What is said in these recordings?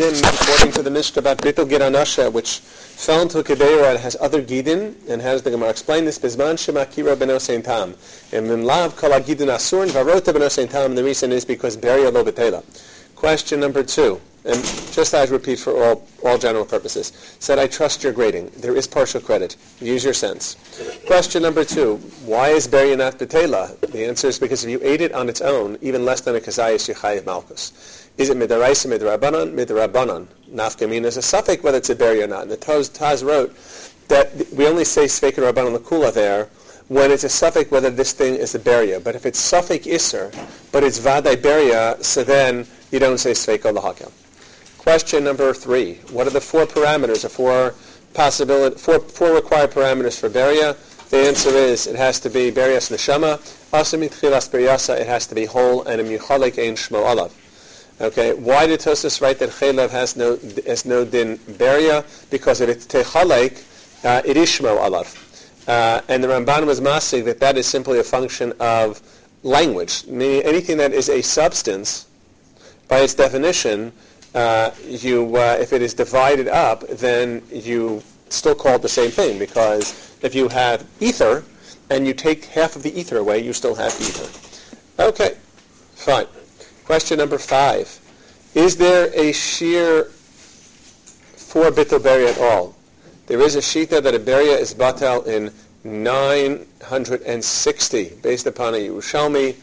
din according to the Mishnah about Bittul Gid Anasha, which fell into a Kedera and has other Gidin, and how does the Gemara explain this? Bizman Shemakira Beno Sein Tam. And Min Lav Kol Gidin Asurn Varota Beno Sein Tam, and the reason is because Beria Lo Betela. Question number 2, and just as repeat for all general purposes. Said, I trust your grading. There is partial credit. Use your sense. Question number 2, why is Beria not Betela? The answer is because if you ate it on its own, even less than a Kazayas, you chayiv Malkus. Is it midaraisa, midrabanan? Midrabanan. Nafkamin is a suffix whether it's a Beria or not. And the Taz wrote that we only say Sveik and Rabbanan Lakula there when it's a suffix whether this thing is a Beria. But if it's suffix Isser, but it's Vadai Beria, so then you don't say Sveik or Lahakel. Question number 3. What are the 4 parameters, or 4 required parameters for Beria? The answer is it has to be Berias Neshama, Asamit Chilas Beriasa, it has to be whole, and a Muchalek Ein Shmo Alav. Okay, why did Tosfos write that Chelev has no din Beria? Because if it's Techalek, it is Shmo Alav. And the Ramban was masig that is simply a function of language. Meaning anything that is a substance, by its definition, if it is divided up, then you still call it the same thing, because if you have ether, and you take half of the ether away, you still have ether. Okay, fine. Question number 5. Is there a sheer for Bittul Beria at all? There is a shita that a Beria is batal in 960, based upon a Yerushalmi,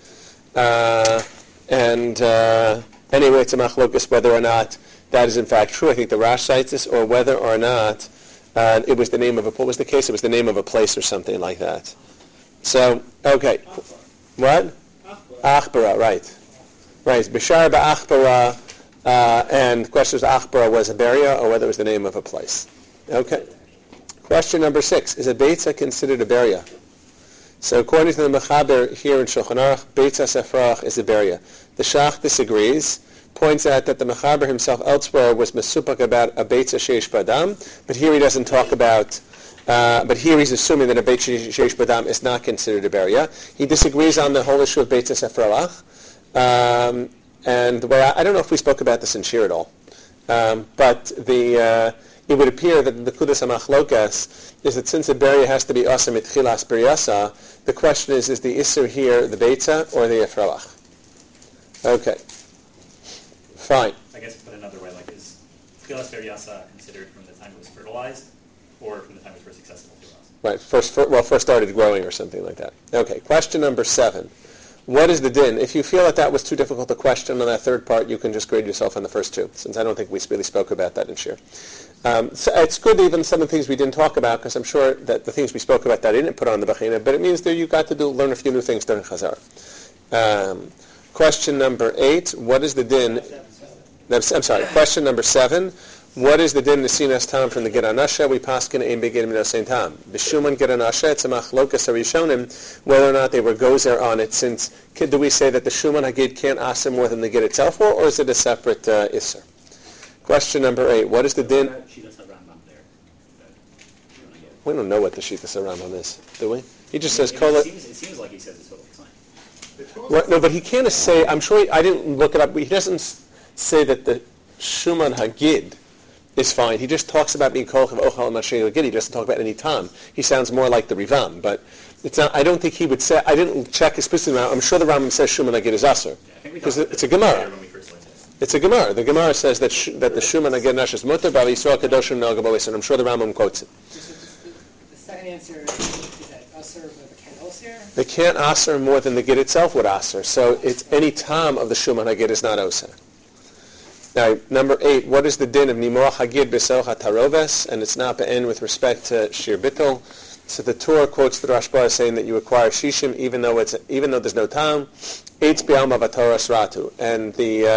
anyway, it's a machlokus whether or not that is in fact true. I think the Rash cites this, or whether or not it was the name of what was the case? It was the name of a place or something like that. So, okay. What? Achbara, right. Right, Bishar Ba'achbara, and the question is Achbara was a Beria, or whether it was the name of a place. Okay. Question number 6. Is a Beitza considered a Beria? So according to the Mechaber here in Shulchan Aruch, Beitza Sefrach is a Beria. The Shach disagrees, points out that the Mechaber himself elsewhere was mesupak about a Beitza Sheish Badam, but here he doesn't talk about, but here he's assuming that a Beitza Sheish Badam is not considered a Beria. He disagrees on the whole issue of Beitza Sefrach. And the way I don't know if we spoke about this in Shir at all, but it would appear that the Kudas HaMachlokas is that since a Beria has to be Asa Mitchilas Beriasa, the question is the Isser here the Beitza or the Efralach? Okay. Fine. I guess put another way, is Tchilas Beriasa considered from the time it was fertilized, or from the time it was first accessible to us? Right, first started growing or something like that. Okay, question number 7. What is the din? If you feel that was too difficult to question on that third part, you can just grade yourself on the first 2, since I don't think we really spoke about that in Shir. So it's good even some of the things we didn't talk about, because I'm sure that the things we spoke about that I didn't put on the Bechina, but it means that you got to learn a few new things during Chazar. Question number 8, what is the din? I'm sorry, question number 7. What is the din Nesinas Tam from the Gid Anasha? We paskin ein begin min osein tam. B'shuman Gid Anasha, it's a machlokas harishonim, whether or not they were gozer on it, since, do we say that the Shuman Hagid can't aser more than the Gid itself, or is it a separate Isser? Question number 8, what is the din? We don't know what the Shitas Rambam is, do we? He just says, it seems like he says it's totally fine. Right, no, but he can't say, I'm sure, I didn't look it up, but he doesn't say that the Shuman Hagid is fine. He just talks about being kolch of ochal mashiach Hagid. He doesn't talk about any tam. He sounds more like the Rivam, but it's not. I don't think he would say. I didn't check explicitly. I'm sure the Rambam says Shuman Hagid is aser, because it's a Gemara. It's a Gemara. The Gemara says that the Shuman Hagid nash is mutar, but Yisrael kadoshim nagabois, and I'm sure the Rambam quotes it. The second answer is that aser, but they can't aser. They can't aser more than the Gid itself would aser. So it's any tam of the Shuman Hagid is not aser. Now, number 8, what is the din of Nimoach Hagid B'Soch HaTaroves? And it's not be'en with respect to Shir Bittul. So the Torah quotes the Rashba saying that you acquire Shishim even though there's no tam. Eitz B'Alma V'Torah Sratu. And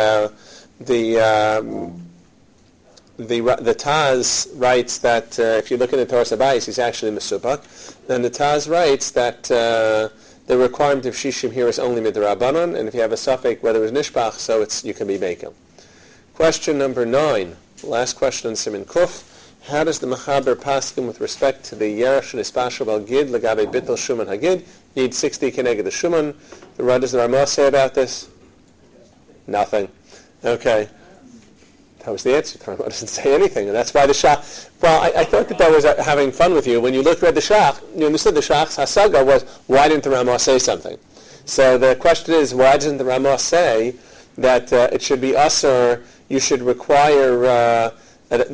the Taz writes that if you look in the Torah Sabayis, he's actually Mesupak. Then the Taz writes that the requirement of Shishim here is only Midrabanan, and if you have a suffix, whether it's Nishbach, so you can be Mekel. Question number 9, last question on Siman Kuf. How does the Mechaber paskin with respect to the Yerush and Ispashal Bal Gid Lagabe Bittul Shuman Hagid? Need 60 keneged the Shuman. What does the Ramah say about this? Nothing. Okay. That was the answer. The Rama doesn't say anything, and that's why the Shach. Well, I thought that was having fun with you. When you read the Shach, you understood the Shach's hasaga was, why didn't the Rama say something? So the question is, why doesn't the Rama say that it should be usher? You should require that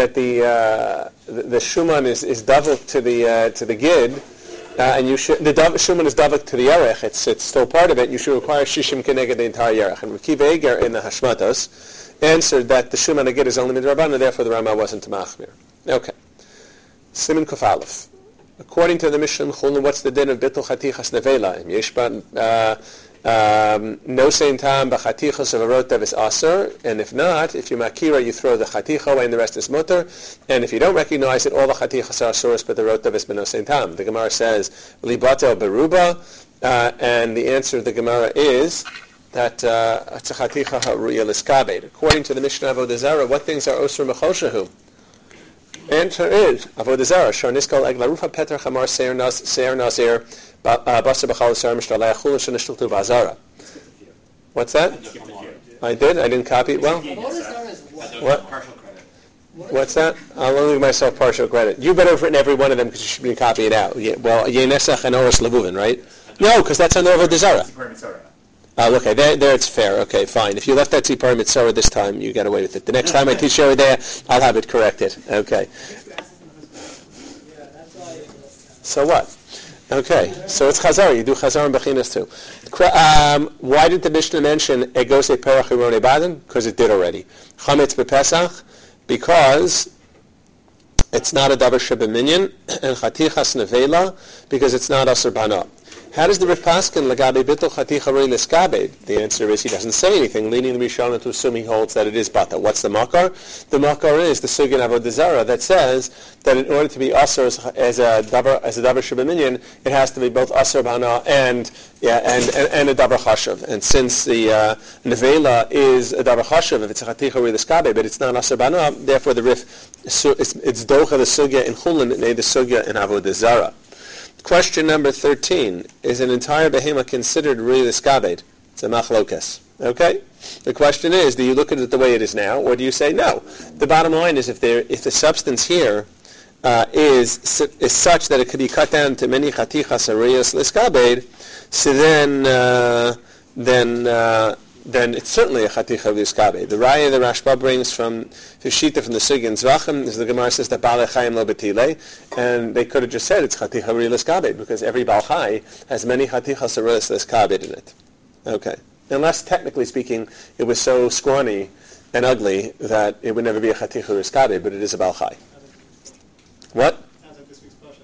the shuman is davuk to the gid, and you should the shuman is davuk to the yerech. It's still part of it. You should require shishim keneged the entire yerech. And Rakiv Eger in the Hashmatos answered that the shuman agid is only midrabanan, and therefore the Rama wasn't machmir. Okay. Siman Kuf Aleph. According to the Mishnah Chulin, what's the din of bittul chatichas nevela? No same time, b'chatichas of a rotav is aser, and if not, if you makira, you throw the chaticha away and the rest is mutter, and if you don't recognize it, all the chatichas are asuras, but the rotav is no same time. The Gemara says, libato beruba, and the answer of the Gemara is that it's a chaticha ha'ruya l'skabed. According to the Mishnah Avodah Zarah, what things are osur mechoshahu? Answer is Avodah Zarah. Shar niskal eglarufa peter chamar seir nazir basar b'chal seir mishtalei achul shenishtaltu v'azara. What's that? I did. I didn't copy it well. What? What's that? I'll only give myself partial credit. You better have written every one of them because you should be copying it out. Well, yenesach and oros levuvin, right? No, because that's on Avodah Zarah. Okay, there it's fair. Okay, fine. If you left that Tzipar Mitzorah this time, you got away with it. The next time I teach you there, I'll have it corrected. Okay. So what? Okay, so it's Chazar. You do Chazar and Bechinas too. Why did the Mishnah mention Egose Perach Irone Baden? Because it did already. Chametz B'Pesach, because it's not a Davar Shebeminyan, and Chatichas Nevela, because it's not Asur Bana. How does the Rif Paskin Lagabe Bittul Chaticha Rei L'Skabed? The answer is he doesn't say anything, leading the Rishonim to assume he holds that it is Bata. What's the Makar? The Makar is the Sugin Avodah Zarah that says that in order to be Asr as a Davar Shebeminyan, it has to be both Asr Bana and a Davar Chashav. And since the Nevela is a Davar Chashav, if it's a Chaticha Rei L'Skabed, but it's not Asr Bana, therefore the Rif, it's Docha the Sugya in Chulin, and the Sugya in Avodah Zarah. Question number 13. Is an entire behema considered really l'skabed? It's a machlokas. Okay? The question is, do you look at it the way it is now, or do you say no? The bottom line is if the substance here is such that it could be cut down to many chatichas ariyas l'skabed, so then it's certainly a chaticha l'skabed. The raya the Rashba brings from Shita from the Sugya Zvachim is the Gemara says that Balei Chayim lo betile, and they could have just said it's chaticha l'skabed because every Baal Chai has many chatichas ariyas l'skabed in it. Okay. Unless, technically speaking, it was so scrawny and ugly that it would never be a chaticha l'skabed, but it is a Baal Chai. What? Sounds like this week's Pasha.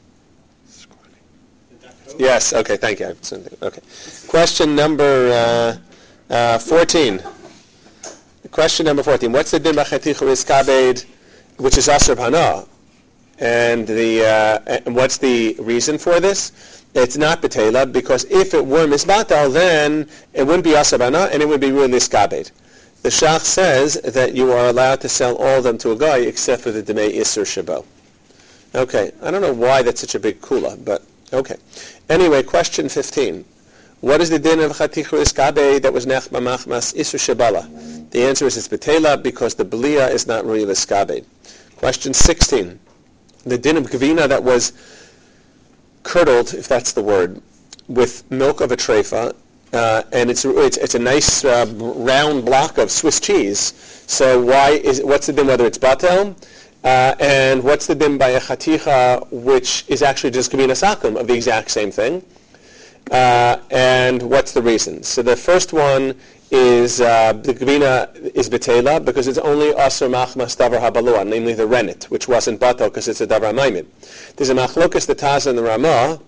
Scrawny. Yes, okay, thank you. Okay. Question number 14. Question number 14. What's the din b'chaticha l'skabed, which is asur b'hana? And and what's the reason for this? It's not betela, because if it were misbatal, then it wouldn't be asur b'hana, and it would be really l'skabed. The Shach says that you are allowed to sell all of them to a guy except for the demei isur shabo. Okay, I don't know why that's such a big kula, but okay. Anyway, question 15. What is the din of chaticha l'skabed that was nechma machmas isur shabala? The answer is it's betela because the belia is not really l'skabed. Question 16. The din of gvina that was curdled, if that's the word, with milk of a treifa, and it's a nice round block of Swiss cheese. So what's the din whether it's batel? And what's the din by a chaticha which is actually just gvina sakum of the exact same thing? And what's the reason? So the first one is the gvina is betela because it's only asur machmas davar habalua, namely the rennet, which wasn't batel because it's a davar maimin. There's a machlokas the Taz and the Ramah,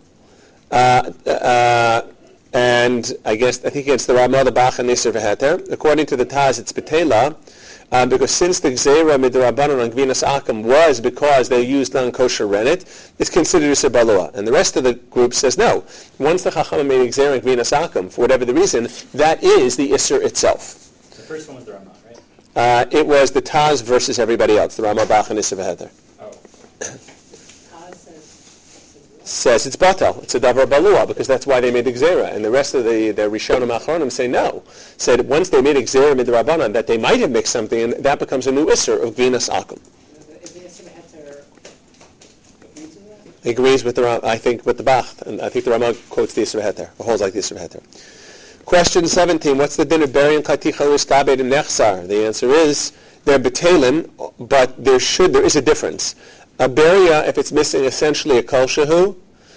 and I think it's the Ramah, the Bach, and Nisr v'heter. According to the Taz, it's betela. Because since the Gzeira midrabanan on Gvinas Akum was because they used non-kosher rennet, it's considered Isur Balua. And the rest of the group says no. Once the Chacham made Gzeira on Gvinas Akum, for whatever the reason, that is the Isur itself. The first one was the Ramah, right? It was the Taz versus everybody else, the Ramah, Bach, and Nisr v'heter. Oh. says it's batal. It's a davar balua because that's why they made the gzera. And the rest of the Rishonim Achronim say no. Said once they made a gzera midrabanan that they might have mixed something, and that becomes a new isser of gvinas akum. Is the Isser Heter agrees with that? He agrees with I think with the Bach, and I think the Ramah quotes the Isser Heter, or holds like the Isser Heter. Question 17. What's the din of burying chaticha u'skabed and nechsar? The answer is they're betelim, but there is a difference. A beria, if it's missing essentially a kol shehu,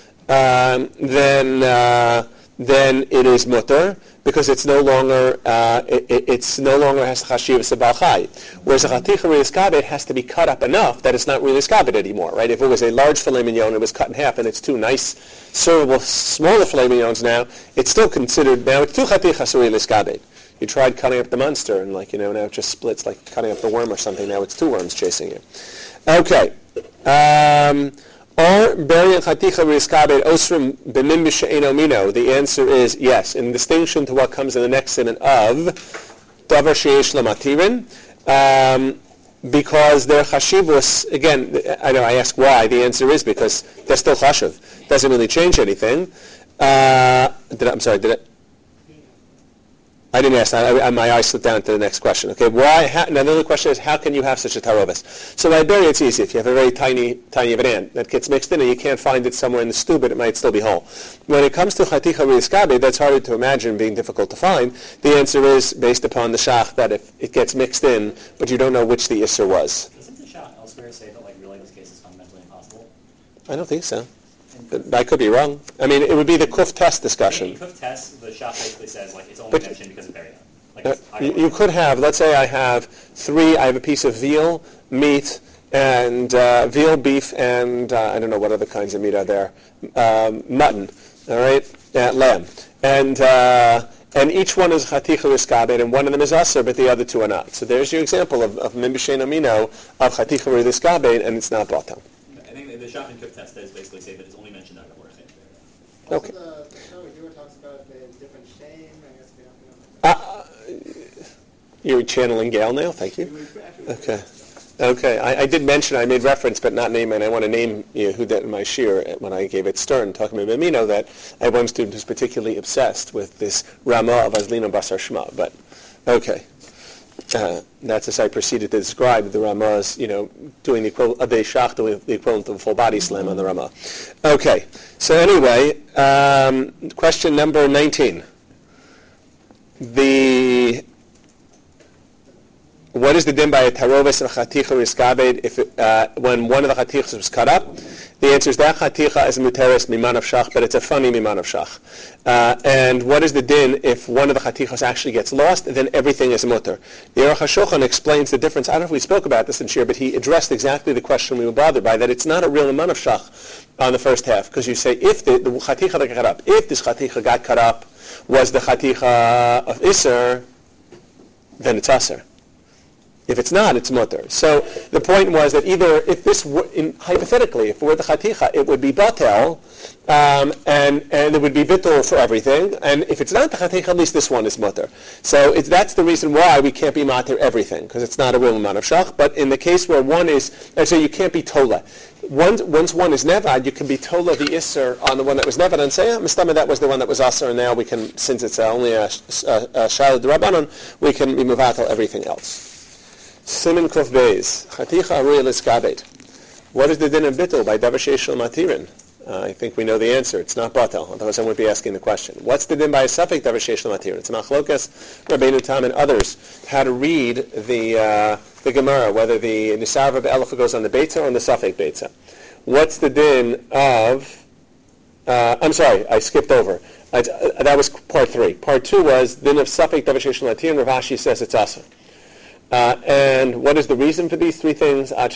then it is mutter because it's no longer it's no longer has chashivas abal chai. Whereas a chaticha u'skabed has to be cut up enough that it's not really skabed anymore, right? If it was a large filet mignon, it was cut in half, and it's two nice servable smaller filet mignons now, it's still considered now it's two chatichas u'skabed. You tried cutting up the monster, and now it just splits like cutting up the worm or something. Now it's two worms chasing you. Okay. Or burying chaticha v'riskabed osrim b'nim b'she'eno mino. The answer is yes, in distinction to what comes in the next sentence of davar sheyesh lamatirin, because their chashivus. Again, I know I ask why. The answer is because they're still chashiv. Doesn't really change anything. I didn't ask that. My eyes slipped down to the next question. Okay, why? Now the other question is, how can you have such a tarovis? So by burying, it's easy. If you have a very tiny of an ant that gets mixed in and you can't find it somewhere in the stew, but it might still be whole. When it comes to chaticha v'yiskabe, that's harder to imagine being difficult to find. The answer is based upon the shach that if it gets mixed in, but you don't know which the isser was. Doesn't the shach elsewhere say that really this case is fundamentally impossible? I don't think so. I could be wrong. I mean, it would be the kuf test discussion. In kuf test, the shach basically says it's only mentioned because of beria. You could have, let's say I have a piece of veal, meat, and veal, beef, and I don't know what other kinds of meat are there, mutton, all right, lamb. And each one is chaticha u'skabed, and one of them is aser, but the other two are not. So there's your example of mim b'shein amino, of chaticha u'skabed, and it's not batal. I think the shach and kuf test does basically say that it's only mentioned out of work. Also, Okay. the Shlomo Yura talks about the different shame. I guess we don't know. You're channeling Gail now? Thank you. Okay. I did mention, I made reference, but not name, and I want to name Yehuda in my shir when I gave it Stern, talking about Bimino, that I had one student who's particularly obsessed with this Ramah of Azlina Basar Shema. But, okay. That's as I proceeded to describe the Ramah's, doing the equivalent of the Shach, doing the equivalent of a full body slam on the Ramah. Okay. So anyway, question number 19. What is the din by a tarovis of chaticha riskabed if when one of the chatichas was cut up? The answer is that chaticha is muteris miman of shach, but it's a funny miman of shach. And what is the din if one of the chatichas actually gets lost? Then everything is mutter. The Aruch HaShulchan explains the difference. I don't know if we spoke about this in shir, but he addressed exactly the question we were bothered by, that it's not a real miman of shach on the first half, because you say if the chaticha that got cut up, if this chaticha got cut up was the chaticha of iser, then it's aser. If it's not, it's mutter. So the point was that either if this were, hypothetically, if it were the chaticha, it would be batel, and it would be bittul for everything. And if it's not the chaticha, at least this one is mutter. So that's the reason why we can't be mater everything, because it's not a real amount of shach. But in the case where one is, so you can't be tola. Once one is nevad, you can be tola the isser on the one that was nevad and say, mistama, that was the one that was aser, and now we can, since it's only a shayla d'Rabbanan, we can be mevatel everything else. Siman Kuf Beis, Chaticha Aruya Liskabed. What is the din of bittul by davar sheish matirin? I think we know the answer. It's not batal. Otherwise, I wouldn't be asking the question. What's the din by a suffix davar sheish matirin? It's machlokas, Rabbeinu Tam, and others how to read the Gemara, whether the nisar be'elafa goes on the beitza or on the suffix beitza. What's the din of? I'm sorry, I skipped over. That was part 3. Part 2 was din of suffix davar sheish matirin. Rav Ashi says it's asa. And what is the reason for these 3 things? I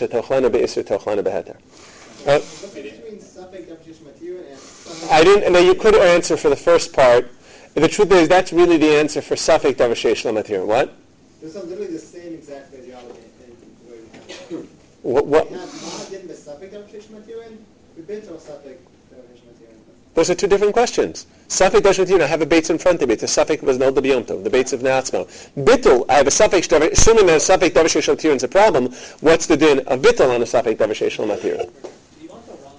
didn't. Now you could answer for the first part. The truth is, that's really the answer for Safek Davar Sheish Lamatir. What? Those are literally the same exact physiology in the way we have it. What? We have Ma'adin B'Safek Davar Sheish Matirin, we've been to Safek Davar Sheish Matirin. Those are 2 different questions. Safek Davar Sheish Matirin, I have a Beitz in front of me. It's a Safek was Nol B'Yom Tov, the Beitz of Na'atzmo. Bittul, I have a Safek Davar, assuming that a Safek Davar Sheish Matirin is a problem, what's the din of Bittul on a Safek Davar Sheish Matirin? Do you want the Ron also?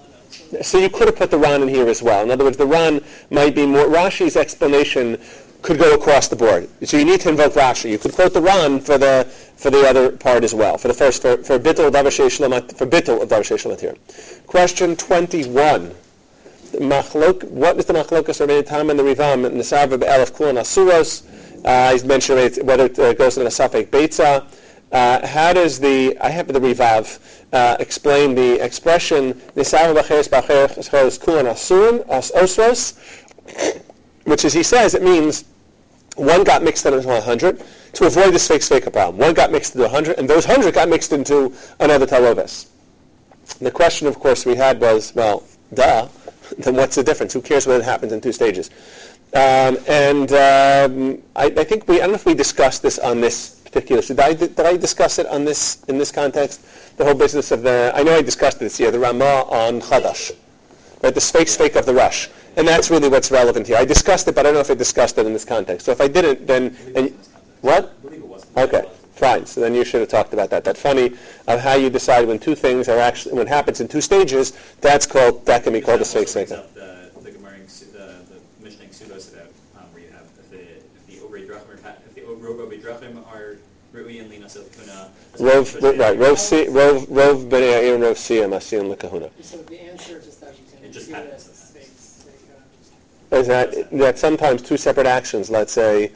So you could have put the Ran in here as well. In other words, the Ran might be more, Rashi's explanation could go across the board. So you need to invoke Rashi. You could quote the Ran for the other part as well. For the first, for Bittul Davar Sheish Lo Matir. Question 21. What is the Machlokas Rabbeinu Tam and the Rivam and the Sarva Be'elef Kulon Asuros? He's mentioned whether it goes in a Safek Beitza. How does I have the Rivav explain the expression Nisava B'cheres B'cheres Kulon Osros, which is, he says, it means one got mixed into 100 to avoid the Sveika problem. One got mixed into 100, and those 100 got mixed into another Tarovis. The question, of course, we had was, well, duh, then what's the difference? Who cares whether it happens in two stages? I think I don't know if we discussed this on this particular. Did I discuss it on this in this context? The whole business of I know I discussed this here. The Ramah on Chadash, right? The Sveik of the Rush, and that's really what's relevant here. I discussed it, but I don't know if I discussed it in this context. So if I didn't, then what? Okay. Fine. So then you should have talked about that. That funny of how you decide when two things are actually, when it happens in two stages, that can be called a Sveik Sveika. The Gemara, the Mishnah Pseudos about where you have if the Obrei Drachim are Rui and Lina Silkuna. Rov B'nei Ha'ir and Rov Siyam Asiyam L'Kahuna. So the answer just that you can just do it happens. as a Sveik. Is that sometimes two separate actions, let's say,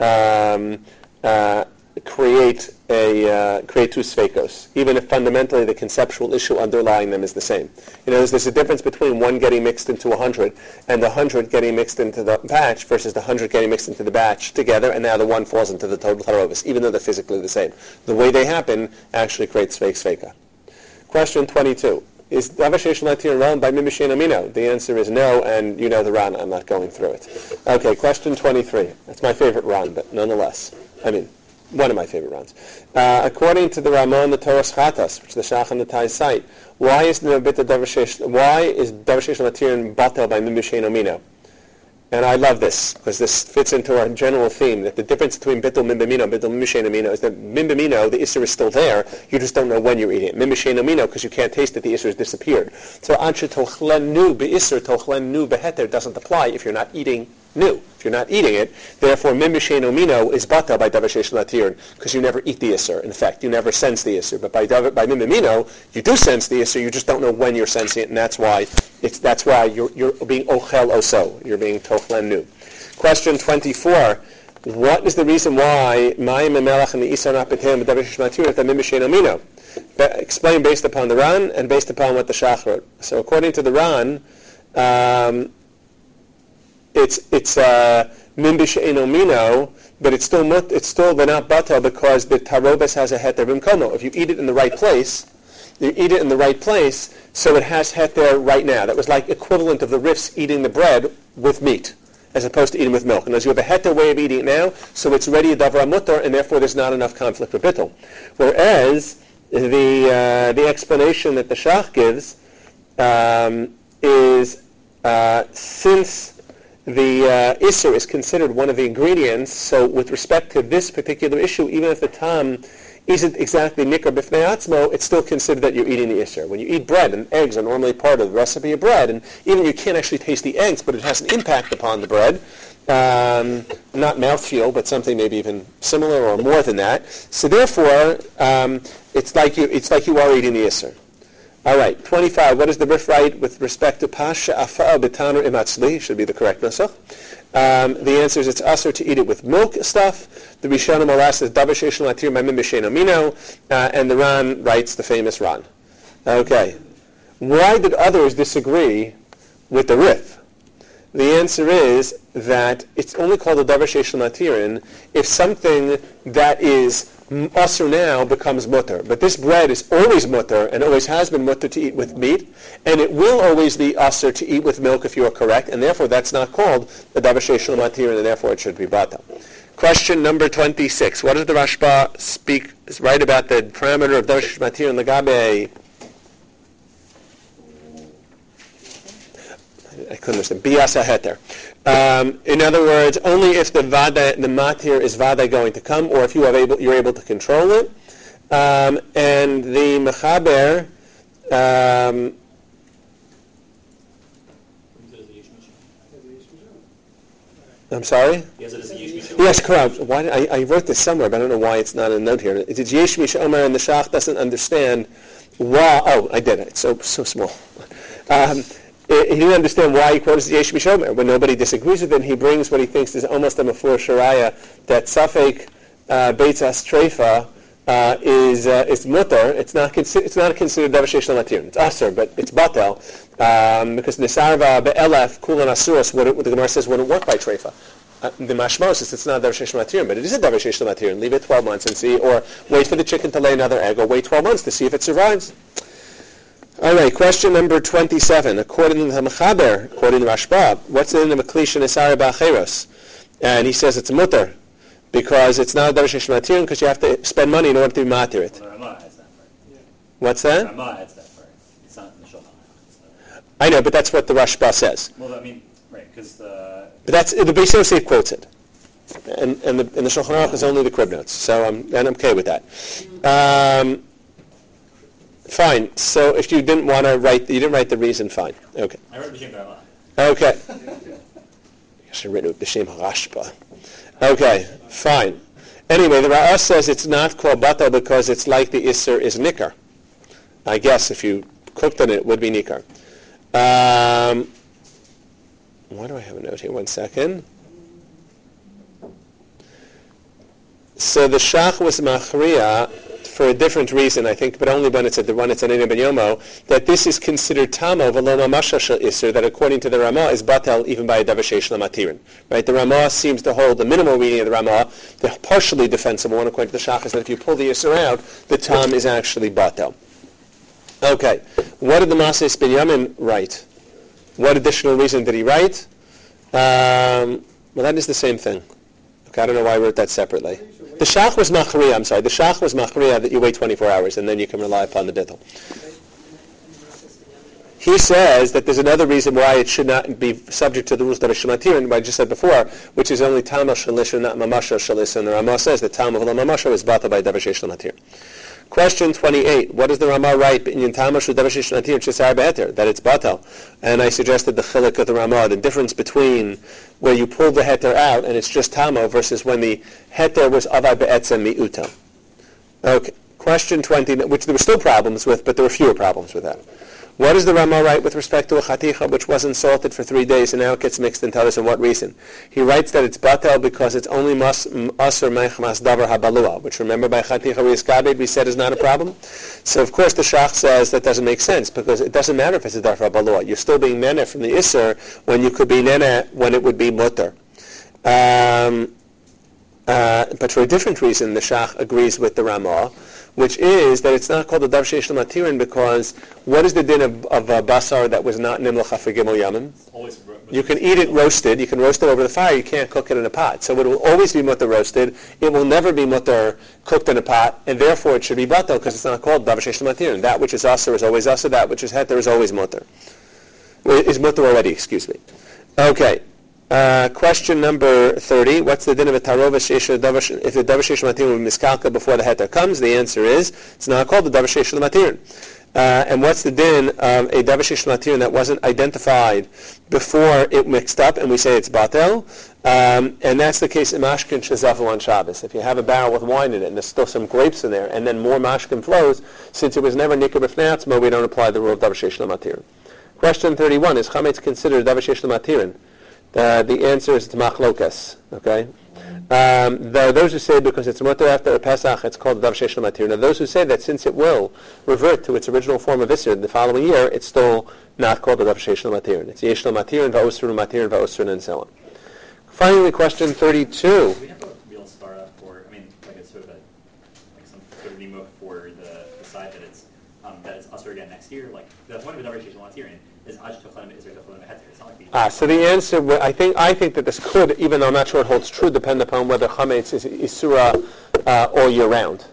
create two sveikos, even if fundamentally the conceptual issue underlying them is the same. There's a difference between one getting mixed into 100 and the 100 getting mixed into the batch versus the 100 getting mixed into the batch together, and now the one falls into the total tarovis, even though they're physically the same. The way they happen actually creates sveika. Question 22. Is Davar Sheish Lo Matir Ran by Mimishen Amino? The answer is no, and you know the Ran. I'm not going through it. Okay, question 23. That's my favorite Ran, but nonetheless. One of my favorite Rans. According to the Ramon, the Torah Chatas, which the Shach and the Tai cite, why is Davar Sheish Lo Matir Batel by Mimishen Amino? And I love this, because this fits into our general theme, that the difference between Bittul Mimbamino and Bittul Mimishen Amino is that Mimbamino, the Isser is still there, you just don't know when you're eating it. Mimishen Amino, because you can't taste it, the Isser has disappeared. So Anshe Tochlenu Be'Isser, Tochlenu Beheter doesn't apply if you're not eating new. If you're not eating it, therefore Mimishen Amino is Bata by Davar Sheish Lo Matir, because you never eat the Isser. In fact, you never sense the Isser. But by Mimbamino, you do sense the Isser, you just don't know when you're sensing it, and that's why you're being Ochel Oso. You're being Tochlen Nu. Question 24. What is the reason why Mayim and Melach and the Isar Napetem and Davar Sheish Lo Matir at the Mimishen Amino? Explain based upon the Ran and based upon what the Shach wrote. So according to the Ran, it's Mimishen Amino, but it's still not Bata because the Tarobes has a Heter B'mkomo. If you eat it in the right place, so it has heter right now. That was like equivalent of the Rifs eating the bread with meat, as opposed to eating with milk. And as you have a heter way of eating it now, so it's ready a davar mutar, and therefore there's not enough conflict with bittul. Whereas the explanation that the Shach gives is since the Isser is considered one of the ingredients, so with respect to this particular issue, even if the tam isn't exactly nikar b'fnei atzmo, it's still considered that you're eating the Isser. When you eat bread, and eggs are normally part of the recipe of bread, and even you can't actually taste the eggs, but it has an impact upon the bread, not mouthfeel, but something maybe even similar or more than that. So therefore, it's like you are eating the Isser. All right, 25. What is the Rif write with respect to Pasha Afa'a B'Tanur Imatzli? Should be the correct nusach. The answer is it's usher to eat it with milk stuff. The Rishonim Alas is Davar Sheish Lo Matir Ma'imim B'Shein Amino, and the Ran writes the famous Ran. Okay. Why did others disagree with the Rif? The answer is that it's only called a Davar Sheish Lo Matir if something that is Asr now becomes mutter. But this bread is always mutter and always has been mutter to eat with meat, and it will always be Asr to eat with milk if you are correct, and therefore that's not called the Davar Sheish Lo Matir, and therefore it should be Bata. Question number 26. What does the Rashba write about the parameter of Davar Sheish Lo Matir and Lagabe? I couldn't understand. Biasa heter. In other words, only if the matir is vada going to come, or if you're able to control it. And the mechaber I'm sorry? Yes, it is a yesh mishum. Yes, correct. Why I wrote this somewhere, but I don't know why it's not in a note here. It's yesh mishomer, and the shach doesn't understand why. Oh, I did it. It's so small. He didn't understand why he quotes yesh mishomer. When nobody disagrees with him, he brings what he thinks is almost a mafur sharaya, that safek beitzas treifa is mutter. It's not considered davashesh lamatir. It's aser, but it's batel because nisarva be'elef kulan asuros. What the Gemara says wouldn't work by treifa. The mashmos is it's not davashesh lamatir, but it is a davashesh lamatir. Leave it 12 months and see, or wait for the chicken to lay another egg, or wait 12 months to see if it survives. All right, question number 27. According to the Mechaber, according to Rashba, what's in the Maklish and Isara Ba'acheros? And he says it's mutter, because it's not a davashesh lamatir, because you have to spend money in order to be matir it. Well, the Ramah has that part. What's that? Ramah has that part. It's not in the Shulchan Aruch. I know, but that's what the Rashba says. Well, I mean, right, because But that's the Beis Yosef quotes it, and the Shulchan Aruch is only the crib notes, so I'm okay with that. Fine. So if you didn't want to write, you didn't write the reason. Fine. Okay. I wrote B'Shem Ramah. Okay. I should have written it B'Shem Rashba. Okay. Fine. Anyway, the Ra'ah says it's not called batal because it's like the Isser is nikar. I guess if you cooked on it, it would be nikar. Why do I have a note here? 1 second. So the Shach was machriya for a different reason, I think, but only when it's at the one it's an Ina Ben Yomo, that this is considered tamo v'lo mamasha shel Isser, that according to the Ramah is batel even by a davashesh lamatirin. Right? The Ramah seems to hold the minimal reading of the Ramah, the partially defensible one according to the Shach is that if you pull the Isser out, the tam is actually batel. Okay, what did the Mases Binyamin write? What additional reason did he write? Well, that is the same thing. Okay, I don't know why I wrote that separately. The Shach was machriya, I'm sorry. The Shach was machriya that you wait 24 hours and then you can rely upon the bittul. He says that there's another reason why it should not be subject to the rules that are shematirin, what I just said before, which is only tam shalisha, not mamasha shalisha. And the Ramah says that tam mamasha is bata by davashesh lamatir. Question 28. What does the Ramah write? That it's batal. And I suggested the chiluk of the Ramah, the difference between where you pull the heter out and it's just tamo versus when the heter was avai be'etzem mi'uta. Okay. Question 20, which there were still problems with, but there were fewer problems with that. What does the Ramah write with respect to a chaticha which wasn't salted for 3 days and now it gets mixed and tell us in what reason? He writes that it's batel because it's only asur meichmas davar habalua, which remember by chaticha riskabed we said is not a problem. So of course the Shach says that doesn't make sense because it doesn't matter if it's a davar habalua. You're still being nene from the isur when you could be nene when it would be mutter. But for a different reason the Shach agrees with the Ramah, which is that it's not called a davashesh lamatirin because what is the din of basar that was not nimlacha for gimel yamim? You can eat it roasted. You can roast it over the fire. You can't cook it in a pot. So it will always be mutter roasted. It will never be mutter cooked in a pot, and therefore it should be batel because it's not called davashesh lamatirin. That which is asur is always asur. That which is heter is always mutter. Is mutter already? Excuse me. Okay. Question number 30. What's the din of a tarovash if the davashesh lamatir miskalka before the heter comes? The answer is it's not called the davashesh lamatir. And what's the din of a davashesh lamatir that wasn't identified before it mixed up, and we say it's batel? And that's the case in mashkin shezafu on Shabbos. If you have a barrel with wine in it and there's still some grapes in there, and then more mashkin flows, since it was never nikar b'fnei atzmo, we don't apply the rule of davashesh lamatir. Question 31. Is chametz considered davashesh lamatirin? The answer is machlokas. Okay, there are those who say because it's mutter after a Pesach, it's called davashesh lamatir. Now, those who say that since it will revert to its original form of isser the following year, it's still not called the davashesh lamatir. It's yesh lamatir and va'osrun lamatir and va'osrun and so on. Finally, question 32. Do we have a real svara for? I mean, like it's sort of some sort of nimuk for the side that it's usher again next year. Like the point of a davashesh lamatir is aj tochalim is tochalim heter. It's not like the So the answer, I think that this could, even though I'm not sure it holds true, depend upon whether chametz is isura all year round.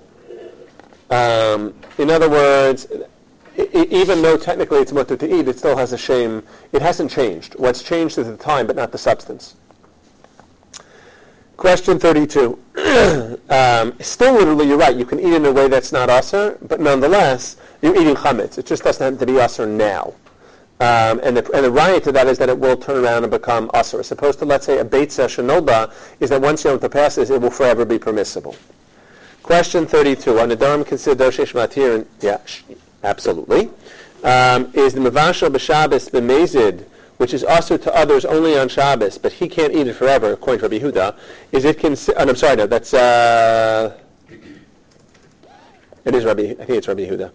In other words, even though technically it's mutter to eat, it still has a shame. It hasn't changed. What's changed is the time, but not the substance. Question 32. Still, literally, you're right. You can eat in a way that's not asur, but nonetheless, you're eating chametz. It just doesn't have to be asur now. And the riot to that is that it will turn around and become asur. As opposed to, let's say, a beitza shenolba is that once Yom Tov passes, it will forever be permissible. Question 32. Are Nedarim considered Doshesh Matir? Yeah, absolutely. Is the Mevashel b'Shabbos b'Mezid, which is also to others only on Shabbos, but he can't eat it forever, according to Rabbi Yehuda, is it considered... I'm sorry, no, that's... it is Rabbi... I think it's Rabbi Yehuda.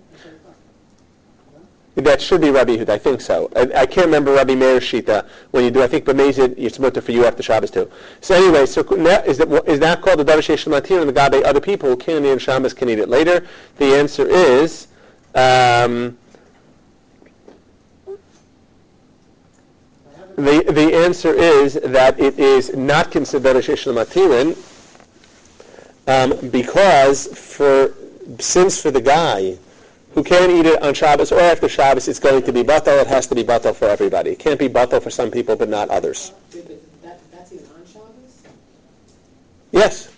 That should be Rabbi Yehuda, I think so. I can't remember Rabbi Meir's shita. When you do, I think b'Mezid, it's mutter for you after Shabbos too. So anyway, is that called the Davar Sheish Matir, and the Gabe other people who can't eat on Shabbos can eat it later? The answer is... The answer is that it is not considered a Sheish Matirin because since for the guy who can't eat it on Shabbos or after Shabbos, it's going to be batal. It has to be batal for everybody. It can't be batal for some people, but not others. That's even on Shabbos? Yes.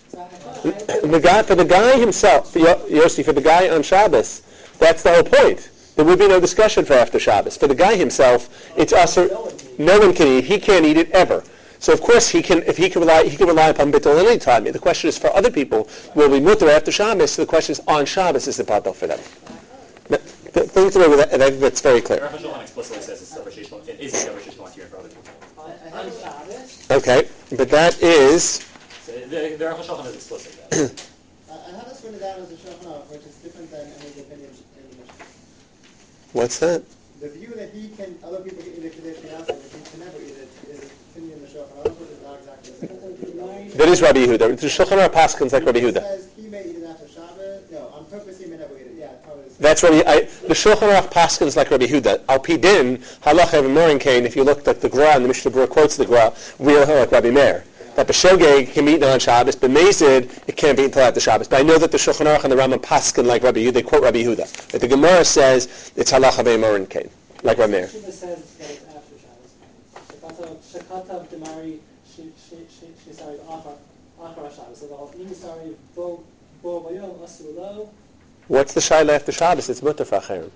For the guy himself, Yossi, for the guy on Shabbos, that's the whole point. There would be no discussion for after Shabbos. For the guy himself, it's asur. No one can eat. He can't eat it ever. So of course he can. If he can rely upon bittul any time. The question is for other people, will we mutter after Shabbos? So the question is on Shabbos is the batal for them. Think away with that. I think that's very clear. The Rosh Hashanah explicitly says it's Davar Sheish Matir for other people. On Shabbos? Okay, but that is. So the Rosh Hashanah is explicit. I have this written down as a Shulchan Aruch, which is different than any of the opinions in the Mishnah. What's that? The view that other people can eat it today, but he can never eat it, is opinion in the Shulchan Aruch, which is not exactly the same. That is Rabbi Yehuda. The Shulchan Aruch paskins like Rabbi Yehuda. It says he may eat it after Shabbos. No, on purpose he may never eat it. Yeah, probably. That's the Shulchan Aruch paskins like Rabbi Yehuda. Al pi din halacha v'morin kain. If you looked at the Gra and the Mishnah Berurah quotes the Gra, we'll like Rabbi Meir. That b'shogeg can be eaten on Shabbos, but b'mezid it can't be eaten until after Shabbos. But I know that the Shulchan Aruch and the Rambam paskin like Rabbi Yehuda. They quote Rabbi Yehuda. But the Gemara says it's halacha v'morin kain, like Rabbi Meir. Shiva says it's after Shabbos. Shekatav demari shisari achar Shabbos. So the whole nisari bo bayom asulo. What's the shaila after Shabbos? It's mutter for acherim.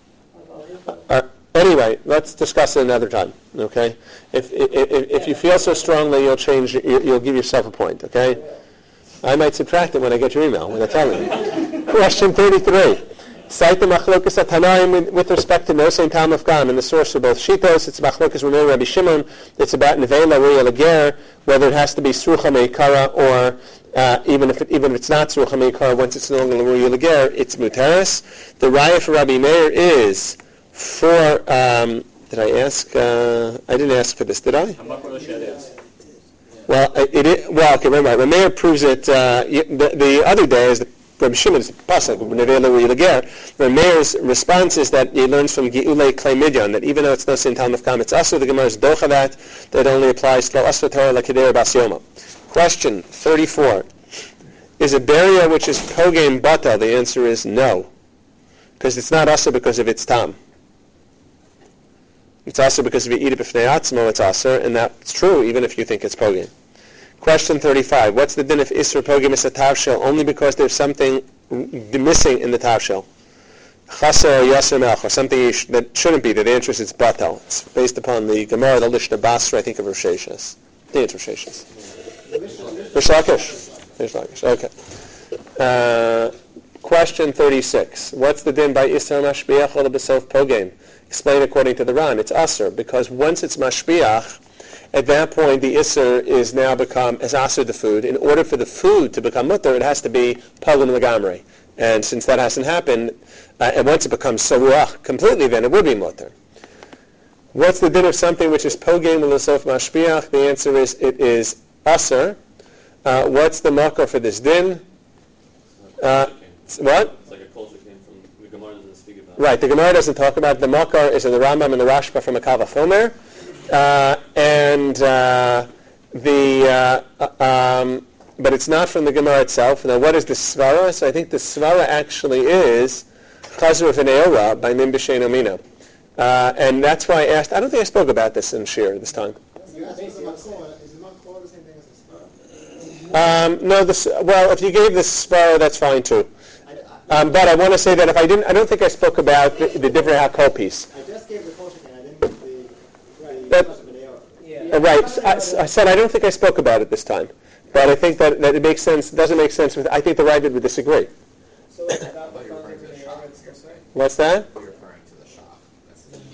Anyway, let's discuss it another time. Okay? If you feel so strongly, you'll give yourself a point. Okay? I might subtract it when I get your email when I tell you. Question 33. Cite the machlokas atanaim with respect to Nosein Tam of Gam and the source for both shitos. It's machlokas Ramei Rabbi Shimon. It's about nevela ruya lager, whether it has to be srucha meikara or even if it's not srucha meikara, once it's no longer ruya lager, it's muteris. The raya for Rabbi Meir is for. Did I ask? I didn't ask for this, did I? Well, okay, remember, Rabbi Meir proves it. The other day is the Rabbi Shimon's pasuk, Rabbi Meir's response is that he learns from Geulei Klei Midyan that even though it's no sin Talmud Kam, it's asur. The Gemara's docha that only applies to asur Torah lekeder bas yoma. Question 34: is a beria which is pogam bata? The answer is no, because it's not asur because of its tam. It's asur because if you eat it b'fnei atzmo, it's asur, and that's true even if you think it's pogam. Question 35. What's the din of Isra Pogim is a tavshel only because there's something missing in the tavshel? Chasa or Yasser Melch, or something that shouldn't be. The answer is it's batal. It's based upon the Gemara, the Lishna Basra, I think of Rosh Hashas. I think it's Rosh Hashas. Rish Lakish. Okay. Question 36. What's the din by Isra Mashbiach or the Besof Pogim? Explain according to the Ran. It's Asr, because once it's Mashbiach, at that point, the Isser is now become as asur the food. In order for the food to become mutter, it has to be pogum legamrei. And since that hasn't happened, and once it becomes saruach completely, then it would be mutter. What's the din of something which is pogum l'sof mashpiach? The answer is it is asur. What's the makar for this din? What? It's like a culture came from the Gemara doesn't speak about. Right, the Gemara doesn't talk about it. The makar is in the Rambam and the Rashba from a Kavach Omer. But it's not from the Gemara itself. Now, what is the svara? So I think the svara actually is Chazur v'neora by Mim b'shein omina, and that's why I asked. I don't think I spoke about this in Shir this time. You asked for the makor. Is the makor the same thing as the svara? No. Well, if you gave the svara, that's fine too. But I want to say that if I didn't, I don't think I spoke about the different hakol piece. I just gave the kosher thing. I didn't give the Right. I said I don't think I spoke about it this time, but I think that it makes sense. Doesn't make sense. I think the Ravid would disagree. So it's about the front of the Menorah, What's that? You're referring to the shop. That's the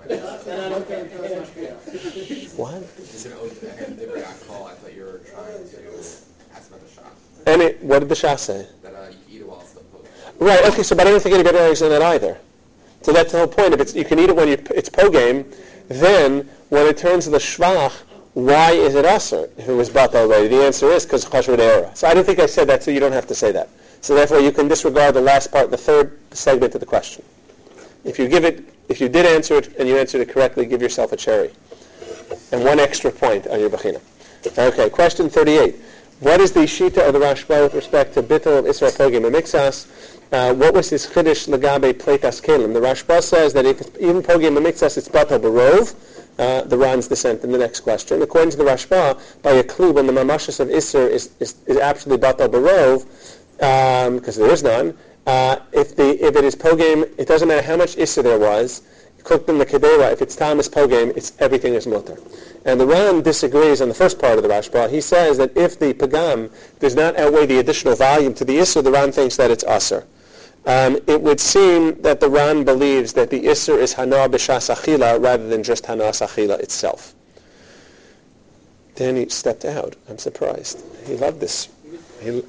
What? Is it open? I thought you were trying to ask about the shop. And what did the Shah say? That you can eat it while it's still poking. Right. Okay. So, but I don't think anybody argues on that either. So that's the whole point. If you can eat it when it's pogame, then when it turns to the shvach, why is it aser? Who is bata already? The answer is because chashva de'ora. So I don't think I said that. So you don't have to say that. So therefore, you can disregard the last part, the third segment of the question. If you did answer it and you answered it correctly, give yourself a cherry and 1 extra point on your bechina. Okay. Question 38. What is the shita of the Rashba with respect to bittul of Isra Pogim and Mixas? What was his chiddush legabe pleitas kelim? The Rashba says that if even Pogim and Mixas it's batal barov, the Ran's descent in the next question. According to the Rashba, by a clue when the mamashas of Isra is absolutely batal barov, because there is none, if it is Pogim, it doesn't matter how much Isra there was, cooked in the kedera, if it's Tamas Pogim, everything is mutter. And the Ran disagrees on the first part of the Rashba. He says that if the pagam does not outweigh the additional volume to the Isser, the Ran thinks that it's Aser. It would seem that the Ran believes that the Isser is Hana B'Shas Achila rather than just Hana Achila itself. Then he stepped out. I'm surprised. He loved this. He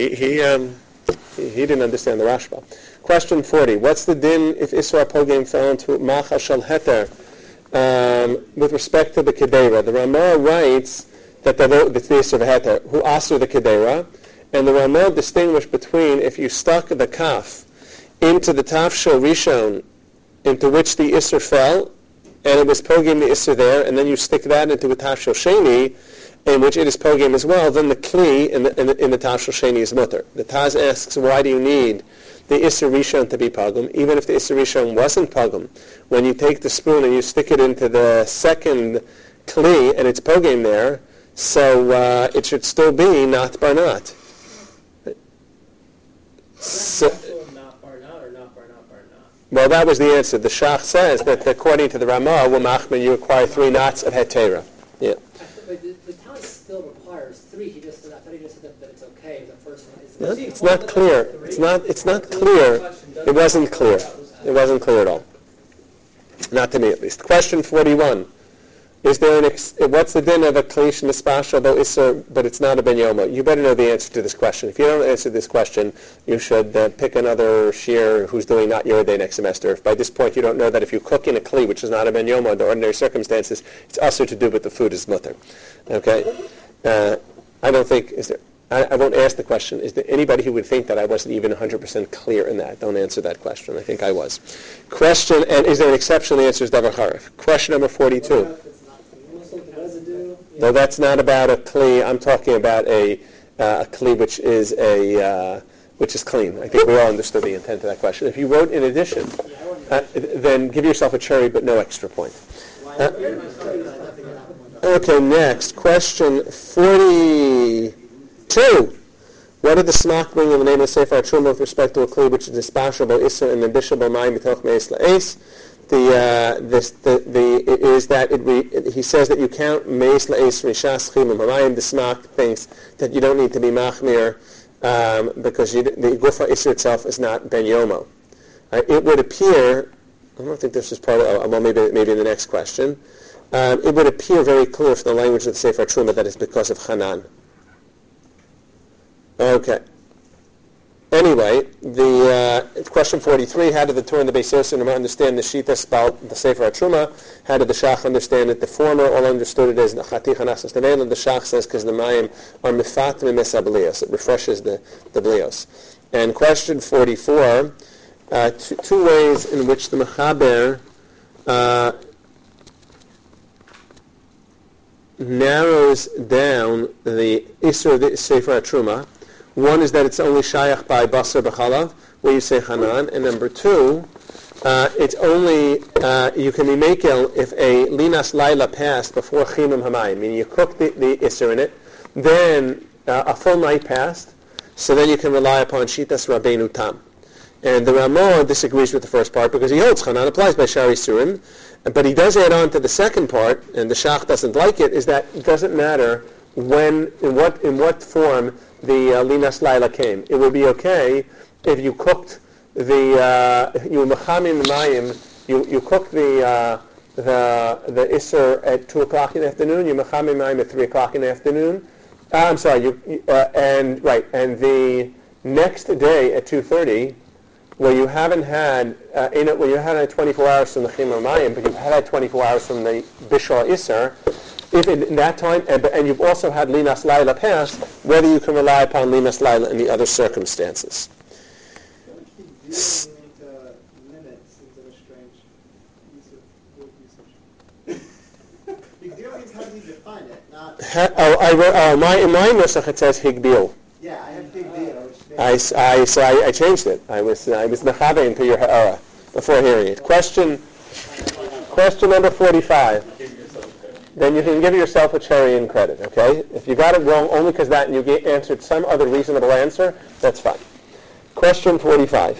didn't understand the Rashba. Question 40. What's the din if Isra Pogim fell into Macha Shal Heter? With respect to the Kedera, the Ramah writes that the Isra Heter, who aser the Kedera, and the Ramah distinguished between if you stuck the kaf into the tafshel rishon, into which the Isra fell, and it was pogim the Isra there, and then you stick that into a tafshel sheni, in which it is pogim as well, then the kli in the tafshel sheni is mutter. The Taz asks, why do you need the Isra Rishon to be pogum, even if the Isra Rishon wasn't pogum? When you take the spoon and you stick it into the second kli and it's pogum there, so it should still be not barnat. So, not barnat or not barnat barnat? Well, that was the answer. The Shach says that according to the Ramah, Machman, you acquire 3 knots of hetera. Yeah. But the Taz still requires 3. He just said that it's okay. The first one is. No, it's not clear. It's not clear. It wasn't clear. It wasn't clear at all. Not to me, at least. Question 41. Is there what's the din of a klish mispashal though isser, but it's not a ben yoma? You better know the answer to this question. If you don't answer this question, you should pick another shiur who's doing not your day next semester. If by this point you don't know that if you cook in a kli, which is not a ben yoma under ordinary circumstances, it's also to do with the food is mutter. Okay? I don't think, I won't ask the question. Is there anybody who would think that I wasn't even 100% clear in that? Don't answer that question. I think I was. Question, and is there an exception? The answer is davar charif. Question number 42. No, that's not about a kli. I'm talking about a kli which is clean. I think we all understood the intent of that question. If you wrote in addition, then give yourself a cherry, but no extra point. Okay, next. Question 42. What did the Smach bring in the name of Sefer HaTruma with respect to a kli which is dispashable isser and mendishable mayim b'toch meis la'es? He says that you count meis la'es rishas chimum hamayim. The Smach thinks that you don't need to be machmir because the gufa isser itself is not ben yomo. It would appear, I don't think this is part of, well, maybe in the next question, it would appear very clear from the language of the Sefer HaTruma that it's because of Hanan. Okay. Anyway, the question 43, how did the Torah and the Beis Yosef understand the Shita about the Sefer HaTruma? How did the Shach understand it? The former all understood it as Chati Chanasas Nevela. The Shach says because the Mayim are Mefatim Mesa Blios. It refreshes the Blios. And question 44, two ways in which the Mechaber narrows down the Isser of the Sefer HaTruma. One is that it's only shayach by basar b'chalav, where you say Hanan, and number 2, it's only you can be mekel if a linas laila passed before chimum hamayim, meaning you cook the Isser in it, then a full night passed, so then you can rely upon shitas Rabbeinu Tam. And the Ramah disagrees with the first part because he holds Chanan applies by Shari Surim, but he does add on to the second part, and the Shach doesn't like it, is that it doesn't matter when, in what form the Linas Laila came. It would be okay if you cooked you Mechamin Mayim, you cooked the Isser at 2 o'clock in the afternoon, you Mechamin Mayim at 3 o'clock in the afternoon. I'm sorry, and the next day at 2:30, where you haven't had where you had 24 hours from the Chimur Mayim, but you've had 24 hours from the Bishar Isser. If in that time, and you've also had Linas Laila pass, whether you can rely upon Linas Laila in the other circumstances. Zeroing into limits seems like a strange use of word usage. Because zero means how do you define it, not... In my nusach it says Higbil. Yeah, I have big deal, which makes... So I changed it. I was mechabein to your ha'ara before hearing it. Question number 45. Then you can give yourself a cherry in credit, okay? If you got it wrong only because that and you answered some other reasonable answer, that's fine. Question 45.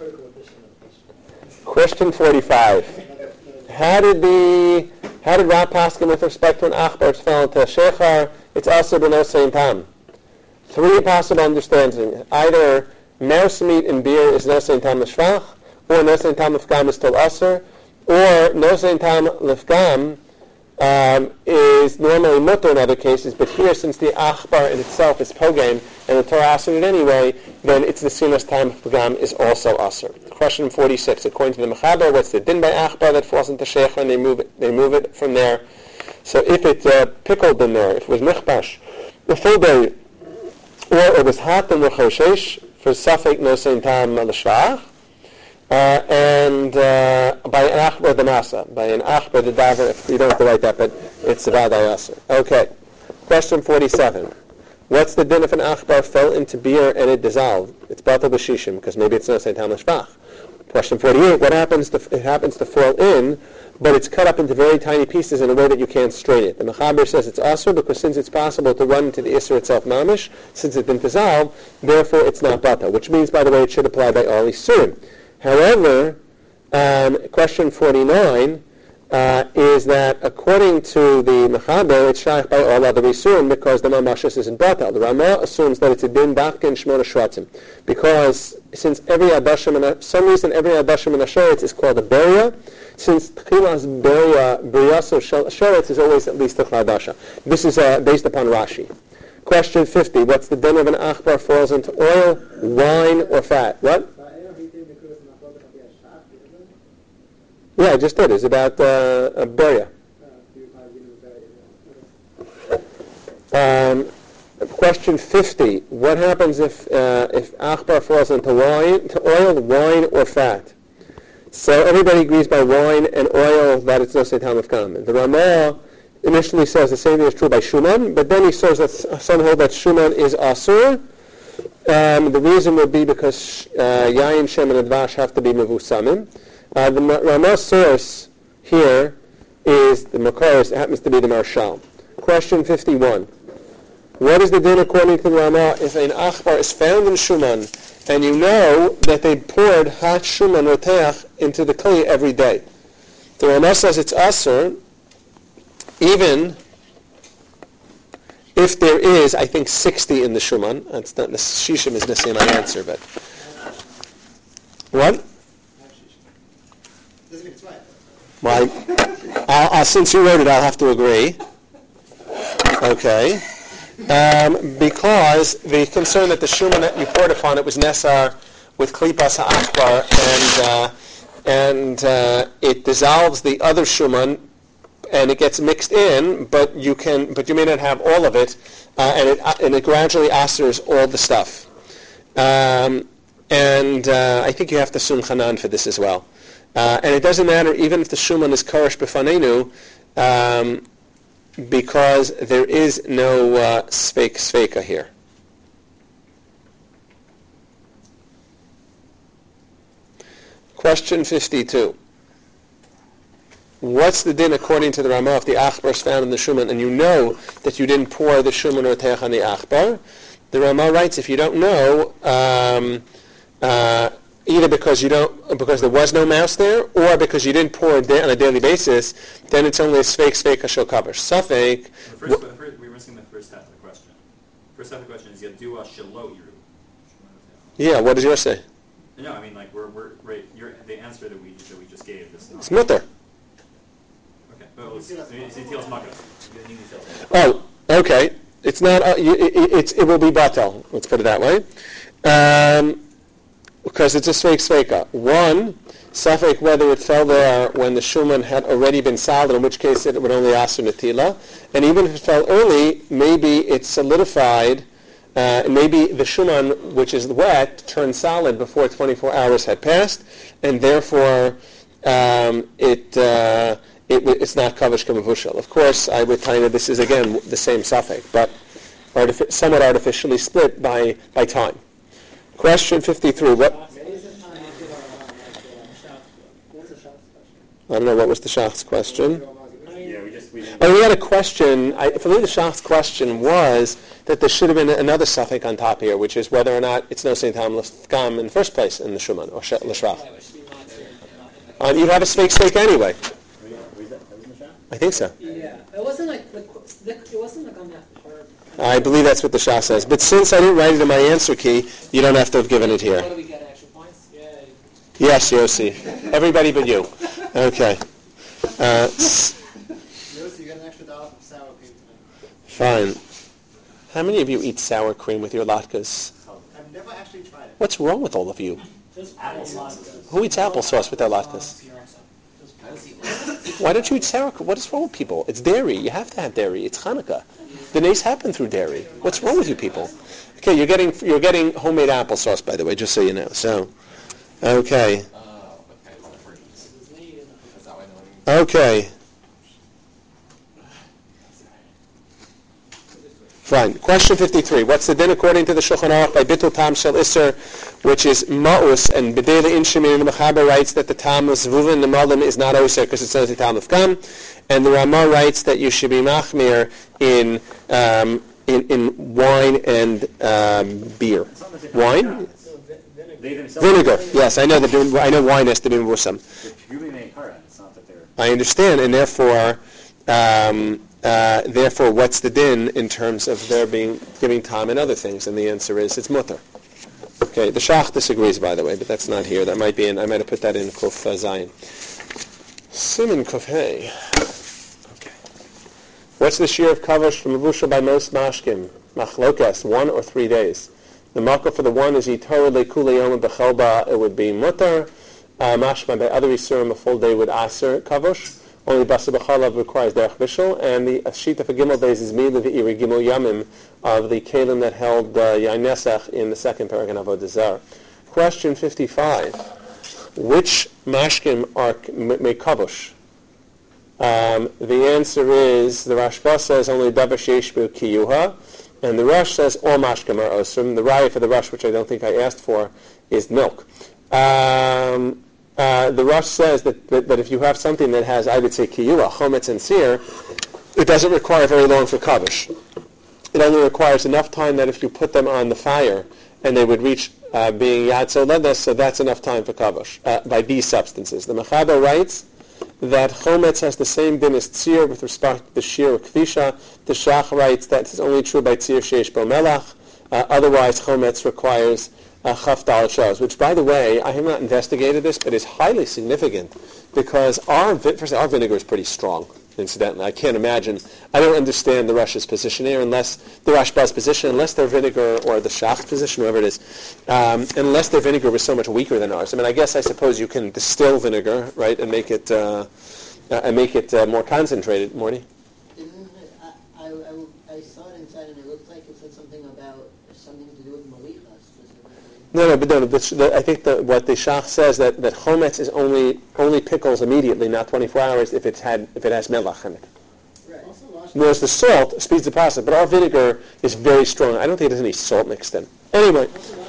Question 45. How did Rav Paskin with respect to an achbar fell into a shechar? It's also b'no sein tam. 3 possible understandings. Either mouse meat and beer is no sein tam l'shvach, or no sein tam l'fgam is still aser, or no sein tam l'fgam is normally mutter in other cases, but here, since the achbar in itself is pogam, and the Torah aser it anyway, then it's the sinas tam pogam is also aser. Question 46. According to the Mechaber, what's the din by achbar that falls into shecher, and they move it from there. So if it's pickled in there, if it was michbash, the full day, or it was hot and l'choshesh, for safek no sein tam l'shvach, and by an achbar the masa, by an achbar the davar, if you don't have to write that, but it's about aser. Okay. Question 47. What's the din if an achbar fell into beer and it dissolved? It's batal b'shishim, because maybe it's no sein tam l'shvach. Question 48. What happens it happens to fall in, but it's cut up into very tiny pieces in a way that you can't strain it? The Mechaber says it's asur because since it's possible to run into the Isser itself mamish, since it's been dissolved, therefore it's not bata, which means, by the way, it should apply by all Isurim. However, question 49 is that according to the Mechaber, it's shaykh by all other Isurim because the Mamashis isn't bata. The Ramah assumes that it's a din dafkin shmona shvatim, because since every adashim, some reason every adashim in a sheretz is called a beria, since Tchilas beria, briyaso sheretz is always at least a chadasha. This is based upon Rashi. Question 50. What's the din of an achbar falls into oil, wine, or fat? What? Yeah, I just did. It's about a beria. Question 50. What happens if achbar falls into oil, wine, or fat? So everybody agrees by wine and oil that it's no sein tam l'fgam. The Ramah initially says the same thing is true by shuman, but then he says that some hold that shuman is asur. The reason would be because yayin, shem, and advash have to be mevusamim. The Ramah source here is the Makar, it happens to be the Marshal. Question 51. What is the din according to the Ramah if an achbar is found in Shuman and you know that they poured hot Shuman roteach into the kli every day? The Ramah says it's asur even if there is, I think, 60 in the Shuman. That's not the Shishim is the same answer, but what? Well, since you wrote it, I'll have to agree. Okay. Because the concern that the shuman that you poured upon it was nesar with klipas ha'achbar, and it dissolves the other shuman, and it gets mixed in, but you may not have all of it, and it gradually asers all the stuff. I think you have to sum chanan for this as well. And it doesn't matter even if the shuman is karish b'fanenu, because there is no sveka here. Question 52. What's the din according to the Ramah if the achbar is found in the shuman and you know that you didn't pour the shuman or teach on the achbar? The Ramah writes, if you don't know, either because there was no mouse there, or because you didn't pour it on a daily basis, then it's only a sveik shel kavush. Safek. We're missing the first half of the question. First half of the question is yadua shelo yiru. Yeah, what does yours say? No, I mean like we're right. The answer that we just gave is not. It's mutter. Okay, well, it's details maka. Oh, okay. It's not. It will be batel. Let's put it that way. Because it's a sveika. One, safek whether it fell there when the shuman had already been solid, in which case it would only aser netila. And even if it fell early, maybe it's solidified. Maybe the shuman, which is wet, turned solid before 24 hours had passed, and therefore it's not kavush kamavushal. Of course, I would tell you this is again the same suffix, but somewhat artificially split by time. Question 53. What? I don't know what was the Shach's question. Yeah, we We had a question. For me, the Shach's question was that there should have been another suffix on top here, which is whether or not it's no Saint Tam L'Skam in the first place in the Shuman or L'Shrach. You'd have a sveik anyway. I think so. Yeah, it wasn't like it wasn't like on that part. I believe that's what the Shach says. But since I didn't write it in my answer key, you don't have to have given it here. What do we get, extra points? Yay. Yes, Yossi. Everybody but you. Okay. Yossi, you get an extra $1 from sour cream tonight. Fine. How many of you eat sour cream with your latkes? I've never actually tried it. What's wrong with all of you? Just Applesauce. Who eats applesauce with their latkes? Why don't you eat sour cream? What is wrong with people? It's dairy. You have to have dairy. It's Hanukkah. The nays happen through dairy. What's wrong with you people? Okay, you're getting homemade applesauce, by the way, just so you know. So, okay. Okay. Fine. Question 53. What's the din according to the Shulchan Aruch by Bitul Tam Shel Isser, which is Ma'us, and B'dei Inshemin and the Mechaber writes that the Tam of Zvuvin and Malim is not Oser because it's not a Tam of Kam, and the Ramah writes that you should be Machmir in wine and beer. Wine? Vinegar. Yes, I know I know wine has to be Musam. It's not that they're. I understand, and therefore, what's the din in terms of their giving time and other things? And the answer is it's mutter. Okay, the Shach disagrees, by the way, but that's not here. That might be I might have put that in Kuf Zayin. Siman Kuf Hey. Okay. What's the shear of kavush from Mavusha by most mashkim? Machlokas, 1 or 3 days. The makkah for the one is Yitorah Lekula Yom B'Chelba, it would be mutter. Mashma by other Yisurim, a full day would aser kavush. Only Basa B'Chalav requires Derech Bishul, and the Shita for Gimel days is Mila the Iri Gimel Yamim of the Kalim that held Yain Nesach in the second paragraph of Avodah Zarah. Question 55. Which mashkim are mekavush? The answer is, the Rashba says only Davar Sheish B'u Kiyuha, and the Rosh says all mashkim are osrim. The raya for the Rosh, which I don't think I asked for, is milk. The Rosh says that if you have something that has, I would say, kiyuah, chometz, and seer, it doesn't require very long for kavush. It only requires enough time that if you put them on the fire and they would reach being yad soledes, so that's enough time for kavush by these substances. The Mechaber writes that chometz has the same din as tzir with respect to the shear of kvisha. The Shach writes that it's only true by tzir sheish bo melach. Otherwise, chometz requires chaf dal shows, which, by the way, I have not investigated this, but is highly significant because our vinegar is pretty strong. Incidentally, I can't imagine. I don't understand the Rush's position here, unless the Rashba's position, unless their vinegar or the Shach's position, whoever it is, unless their vinegar was so much weaker than ours. I mean, I suppose you can distill vinegar, right, and make it more concentrated. Morty? I saw it inside, and it looked like it said something about something to do with malicha specifically. No, but I think what the Shach says that chometz is only pickles immediately, not 24 hours, if it has melach in it. Right. Whereas the salt speeds the process, but our vinegar is very strong. I don't think there's any salt mixed in. Anyway.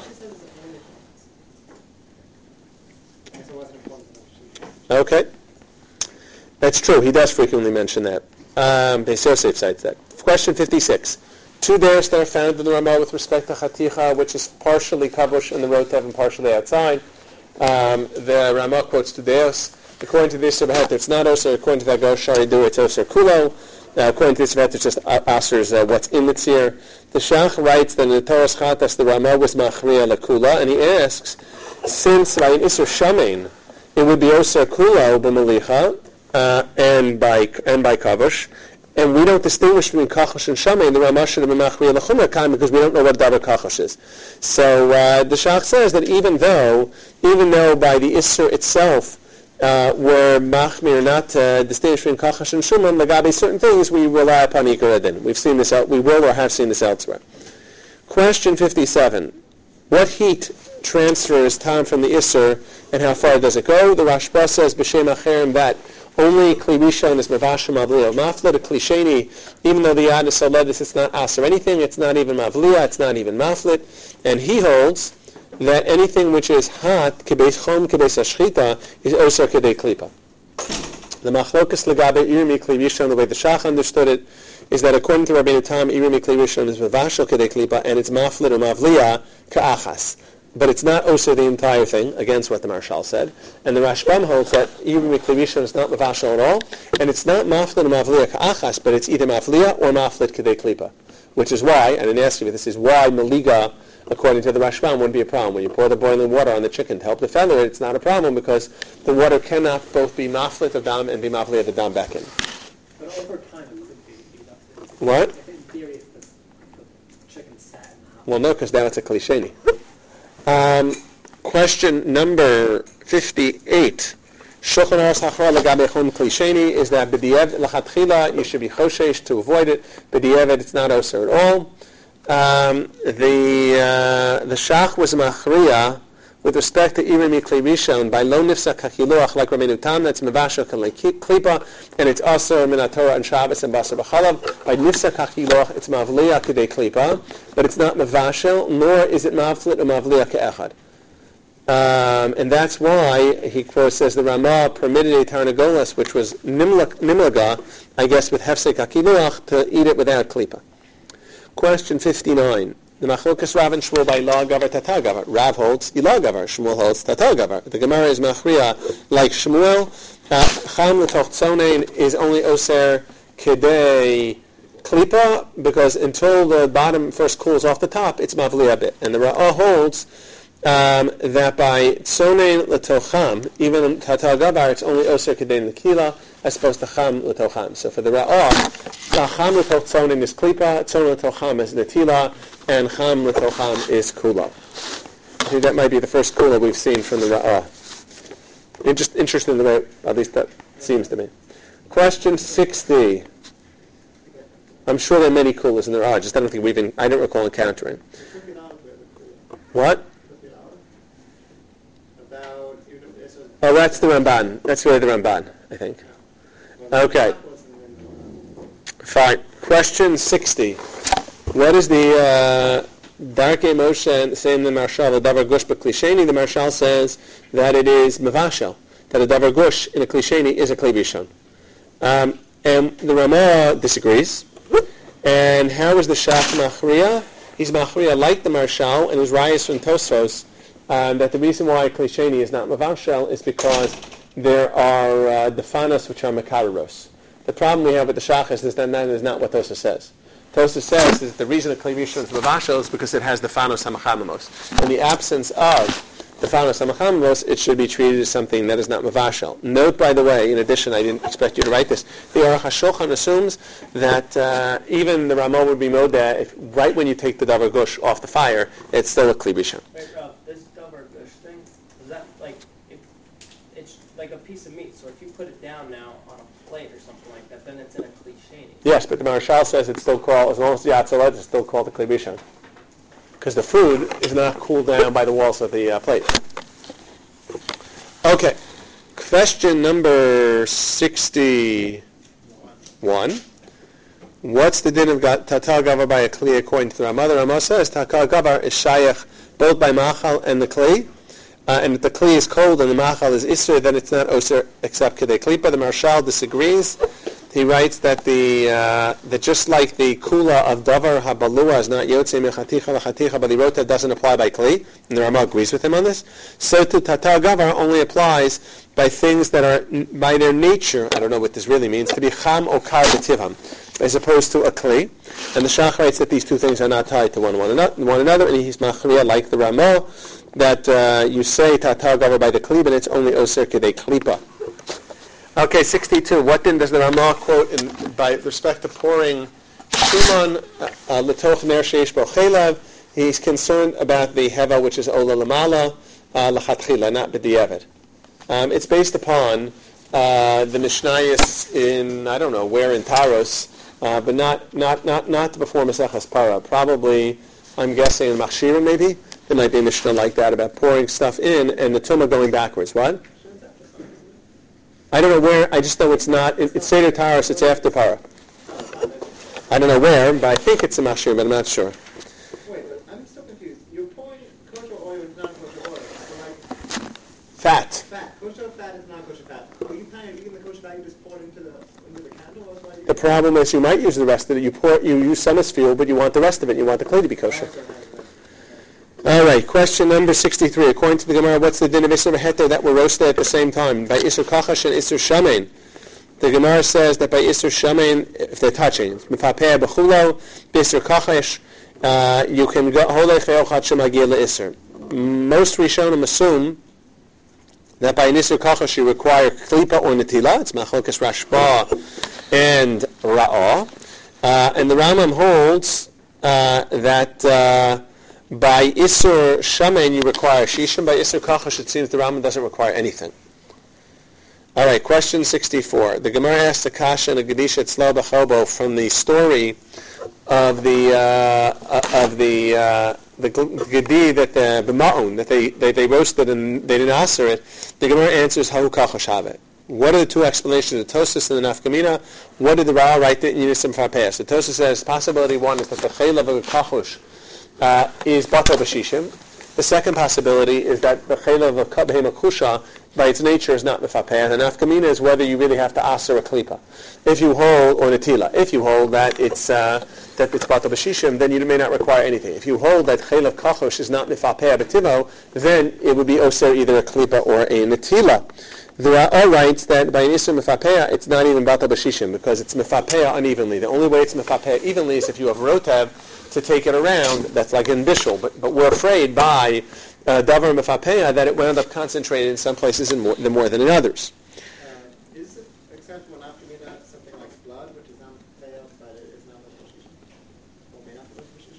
Okay. That's true. He does frequently mention that. Beis Yosef cites that. Question 56. 2 days that are found in the Ramah with respect to Chaticha, which is partially kavush in the rotev and partially outside. The Ramah quotes Tudeos. According to this Behet, it's not Osir. According to that Gosh Shari Do, it's Osir Kulo. According to this Behet, it's just Asir's what's in the tzir. The Shach writes that in the Torah Chatas, the Ramah was Machriya Lakula, and he asks, since by an Isur Shamein, it would be Osir Kulo b'Melicha, and by Kavush, and we don't distinguish between Kachosh and Shamein. The Ramah should have been Machriya Lachumra Kaim because we don't know what Davar Kachosh is. So the Shach says that even though by the Isur itself where Machmir not distinguished between Kachash and Shuman, Lagabe certain things we rely upon Ikar Adin. We've seen this we will or have seen this elsewhere. Question 57. What heat transfers time from the Isser and how far does it go? The Rashba says, B'Shem Acherim, that only Kli Rishon is Mavashim Mavliya. Mafla, the Kli Sheni, even though the Yad is Soledis, it's not Aser anything, it's not even Mavliya, it's not even Maflit. And he holds that anything which is hot, kebeis chom, kebeis ashchita, is osar kedei klipa. The machlokas legabe irmi kli rishon, the way the Shach understood it, is that according to Rabbeinu Tam, irmi kli rishon is mevashel kedei klipa, and it's maflit or mavliya ka'achas. But it's not osar the entire thing, against what the Marshal said. And the Rashbam holds that irmi kli rishon is not mevashel at all, and it's not maflit or mavliya ka'achas, but it's either mavliya or maflit kedei klipa. Which is why, and I didn't ask you, this is why maliga, according to the Rashbam, wouldn't be a problem. When you pour the boiling water on the chicken to help the feather, it's not a problem because the water cannot both be maflit of dam and be maflit of the dam back in. But over time it could be enough. What? In theory, if the chicken's sad. Well, no, because now it's a klisheni. Question number 58. Shulchan Aruch Hachra legabe chum klisheni is that b'di'ev lachatchila you should be choshesh to avoid it. B'di'ev it's not osir at all. The Shach was machriya with respect to Irimi Kli Rishon by lo nifsa kachiluach like Rabbeinu Tam, that's mevashel klipa, and it's also min Torah and Shabbos and Basar B'chalav. By nifsa kachiluach, it's mavliya kedei klipa, but it's not mevashel, nor is it mavlit or mavliya ke'echad. And that's why he quotes says the Ramah permitted a tarnagolas, which was nimlaga, I guess with hefsek kachiluach, to eat it without klipa. Question 59. The Machlokas Rav and Shmuel by Ilah Gavar Tata Gavar. Rav holds Ilah Gavar. Shmuel holds Tata Gavar. The Gemara is Machriya like Shmuel. Cham l'toch tzonein is only Oser Kedei Klipa because until the bottom first cools off the top, it's Mavliya bit. And the Ra'ah holds that by Tzonein l'tocham, even Tata Gavar, it's only Oser Kedei Nekila as opposed to Cham l'tocham. So for the Ra'ah, Cham l'toch tzonein is Klipa, Tzonein l'tocham is Netila, and Cham l'tocham is Kula. I think that might be the first Kula we've seen from the Ra'ah. Interesting the way, at least that seems to me. Question 60. I'm sure there are many Kulas in the Ra'ah, just I don't recall encountering. What? Oh, that's the Ramban. That's really the Ramban, I think. Okay. Fine. Question 60. What is the Darkei Moshe saying the Marshal, the Davar Gush B'Klisheni? The Marshal says that it is Mevashel, that a Davar Gush in a Klisheni is a Kli Rishon. And the Ramah disagrees. And how is the Shach Machriya? He's Machriya like the Marshal, and his Rayas from Tosfos, that the reason why Klisheni is not Mevashel is because there are defanos which are Makaros. The problem we have with the Shach is that that is not what Tosfos says. Tosfos says that the reason a Kli Rishon is Mevashel is because it has the Fanos HaMachamamos. In the absence of the Fanos HaMachamamos, it should be treated as something that is not Mevashel. Note, by the way, in addition, I didn't expect you to write this, the Aruch HaShulchan assumes that even the Ramah would be Modeh, if right when you take the Davar Gush off the fire, it's still a Kli Rishon. Wait, Rob, this Davar Gush thing, is that like, it's like a piece of meat, so if you put it down now on a plate or something like that, then it's in a klisheni. Yes, but the Marshal says it's still called, as long as the Yatzalet, it's still called a Kli Rishon. Because the food is not cooled down by the walls of the plate. Okay. Question number 61. What's the din of Tatal Gavar by a Kli according to the Ramah? The Ramah says Tatal Gavar is Shayach both by Machal and the Kli. And if the Kli is cold and the Machal is Isser, then it's not Osir except Kedei Klipa. The Marshal disagrees. he writes that that just like the kula of davar habalua is not yotze mechaticha lachaticha, but the rotev doesn't apply by kli, and the Rama agrees with him on this. So to tatar gavar only applies by things that are by their nature, I don't know what this really means, to be cham or kar b'tivham, as opposed to a kli. And the Shach writes that these two things are not tied to one another, and he's machriya like the Rama that you say tatar gavar by the kli, but it's only oser kedei klipa. Okay, 62. What then does the Rama quote by respect to pouring shuman letoch ner sheish bo chelav? He's concerned about the heva, which is ola lamala lachatchila, not b'diavad. It's based upon the Mishnayos in I don't know where in Taros, but not before Maseches Para. Probably, I'm guessing in Machshira maybe. There might be a Mishnah like that about pouring stuff in and the tumah going backwards. What? I don't know where. I just know it's not. It's Seder Taros. It's after Para. I don't know where, but I think it's a Machshir, but I'm not sure. Wait, I'm still confused. You're pouring kosher oil and non-kosher oil. So like Fat. fat. Kosher fat is non-kosher fat. Are you planning on eating the kosher fat you just poured into the candle? Or what The problem is you might use the rest of it. You use some as fuel, but you want the rest of it. You want the clay to be kosher. All right, question number 63. According to the Gemara, what's the din of Isser Heter that were roasted at the same time? By Isser Kachash and Isser Shamein. The Gemara says that by Isser Shamein, if they're touching, Mefapeh B'chulo, Isser Kachash, you can go Holei Cheochat Shemagir LeIsser. Most Rishonim assume that by Isser Kachash you require Klipa or Netila. It's Machlokes Rashba and Ra'ah. And the Rambam holds that by Isur Shamen you require Shishim. By Isur Kachash it seems the Rambam doesn't require anything. All right, question 64. The Gemara asks the Kasha and the Gedisha Tzla B'chobo from the story of the Gedi that the Ma'un that they roasted and they didn't answer it. The Gemara answers Hahu Kachash Havet. What are the two explanations of Tosas and the Nafkamina? What did the Ra'ah write in Yinisim Farpeas? The Tosas says possibility one is that the Chayla of a Kachush is Batal B'Shishim. The second possibility is that the Chayla of a Kabhem Akusha by its nature is not Mefapeh. The Nafkamina is whether you really have to Aser a Klipa. If you hold, or Netila, if you hold that it's Batal B'Shishim, then you may not require anything. If you hold that Chayla of Kachush is not Mefapeh B'Tivo, then it would be Oser either a Klipa or a Netila. The Ra'ah writes that by an Isser Mefapeh, it's not even Batal B'Shishim because it's Mefapeh unevenly. The only way it's Mefapeh evenly is if you have Rotev to take it around. That's like in Bishul. But we're afraid by Davar Mefapeh that it wound up concentrated in some places more than in others. Is it acceptable not to be that something like blood, which is not Mefapeh, but it is not Mefapeh? Or may not be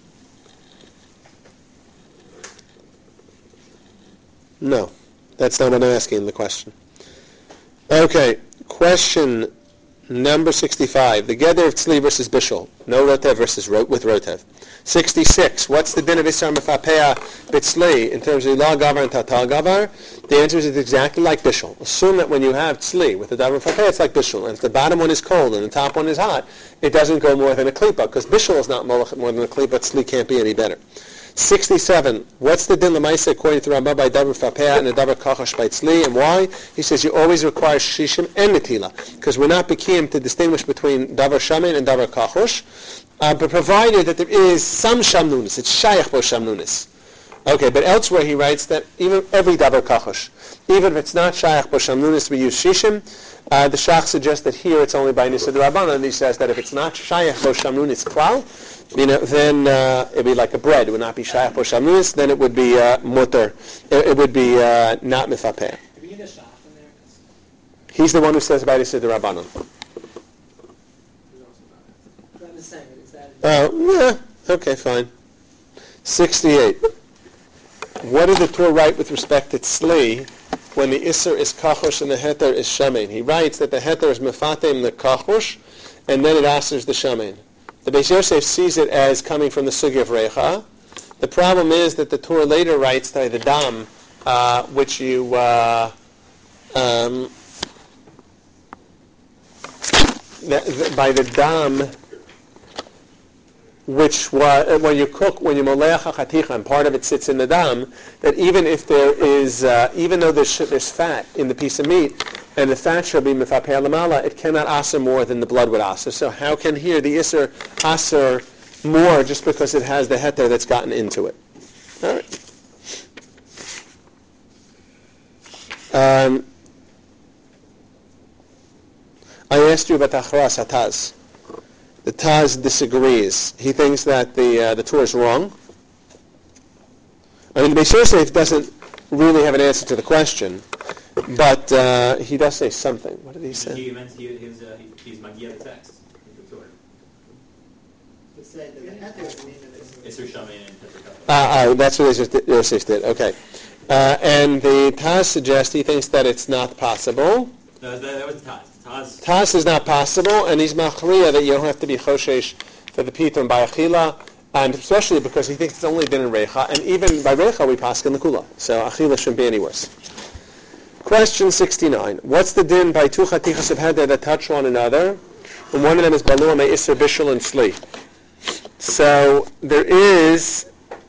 Mefapeh? No, that's not what I'm asking the question. Okay, question number 65. The Geder of Tzli versus Bishul. No Rotev versus with Rotev. 66. What's the din of Isar Mefapeh B'Tzli in terms of Ilah Gavar and Tatal Gavar? The answer is it's exactly like Bishul. Assume that when you have Tzli with the Davar Mefapeh, it's like Bishul. And if the bottom one is cold and the top one is hot, it doesn't go more than a Klipa, because Bishul is not more than a Klipa, Tzli can't be any better. 67. What's the din l'maisa according to Rambam by davar Mefapeh and the davar kachash by tzli, and why? He says you always require shishim and netila, because we're not bekim to distinguish between davar shamin and davar kachash, but provided that there is some shamnunis, it's shayach bo shamnunis. Okay, but elsewhere he writes that even every davar kachash, even if it's not shayach bo shamnunis, we use shishim. The Shach suggests that here it's only by Nisa D'Rabbanan, and he says that if it's not shayach bo shamnunis klal, then it'd be like a bread. It would not be shayach bo shamnunis. Then it would be mutter. It would be not mefapeh. Do we need a shach in there? He's the one who says by Nisa D'Rabbanan. I'm just saying, is that... Yeah. Okay, fine. 68. What did the Torah write with respect to tzli when the Isser is kachush and the heter is shamein? He writes that the heter is mefatem the kachush, and then it asers the shamein. The Beis Yosef sees it as coming from the sugi of reicha. The problem is that the Torah later writes that the dam, which you by the dam, which when you cook, when you moleach hachaticha, and part of it sits in the dam, that even if there is, even though there's fat in the piece of meat, and the fat shall be mefaper lamala, it cannot aser more than the blood would aser. So how can here the iser aser more just because it has the heter that's gotten into it? All right. I asked you about the Achras HaTaz. The Taz disagrees. He thinks that the Torah is wrong. I mean, the Beis Yosef doesn't really have an answer to the question, but he does say something. What did he say? He's Magia the text. The Torah. To say that the heter mean that it's Isser Shamin and Tetra That's what Yosef did. Okay. And the Taz suggests he thinks that it's not possible. No, that was Taz. Taz is not possible, and he's machriya that you don't have to be choshesh for the piton by achila, and especially because he thinks it's only been in recha, and even by recha we pass in the kula, so achila shouldn't be any worse. Question 69. What's the din by two chatichas of heter that touch one another, and one of them is balua me iser bishul and sli? So there is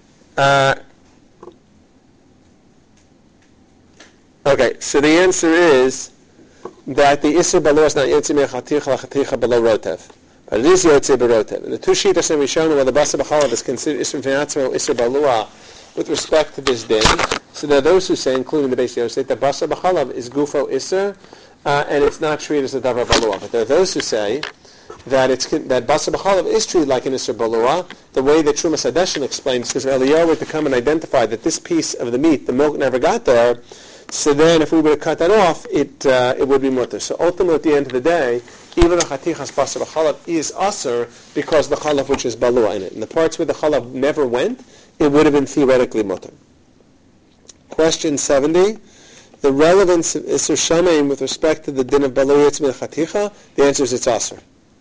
okay, so the answer is that the Isser Balua is not Yotze Mechaticha Lachaticha below Rotev. But it is Yotze Berotev. And the two Shitas in Rishonim where the Basa B'chalav is considered Isser V'natzmo Isser Balua with respect to this din. So there are those who say, including the Beis Yosef, that Basa B'chalav is Gufo Isser, and it's not treated as a Davar Balua. But there are those who say that that Basa B'chalav is treated like an Isser Balua. The way that Trumas Hadeshin explains, because Eliyahu were to come and identify that this piece of the meat, the milk never got there, so then if we were to cut that off, it would be mutter. So ultimately, at the end of the day, even the chatichas basar b'chalav is aser because the chalav which is balua in it. And the parts where the chalav never went, it would have been theoretically mutter. Question 70. The relevance of Isser Shamein with respect to the din of balua yitzmin chaticha, the answer is it's aser.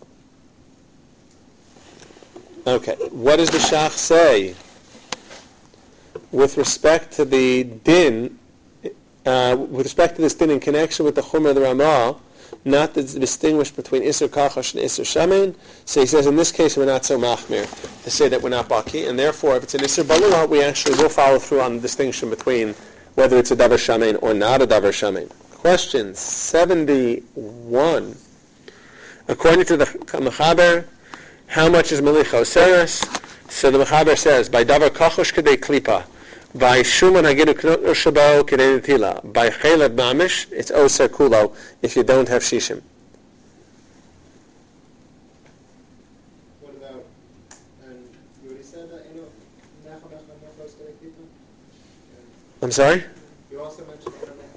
Okay, what does the Shach say with respect to the din? With respect to this din in connection with the Chumrah of the Ramah, not to distinguish between Isser Kachash and Isser Shamin, so he says in this case we're not so machmir to say that we're not baki, and therefore if it's an Isser Balua, we actually will follow through on the distinction between whether it's a Davar Shamin or not a Davar Shamin. Question 71. According to the Mechaber, how much is Melicha Oseres? So the Mechaber says, by Davar Kachash Kedei Klipa, by Shuman Hagidu Knot Shabo Kedei Netila, by Chelev Mamish, it's Oser Kulo if you don't have Shishim. What about, and you already said that, I'm sorry? you also mentioned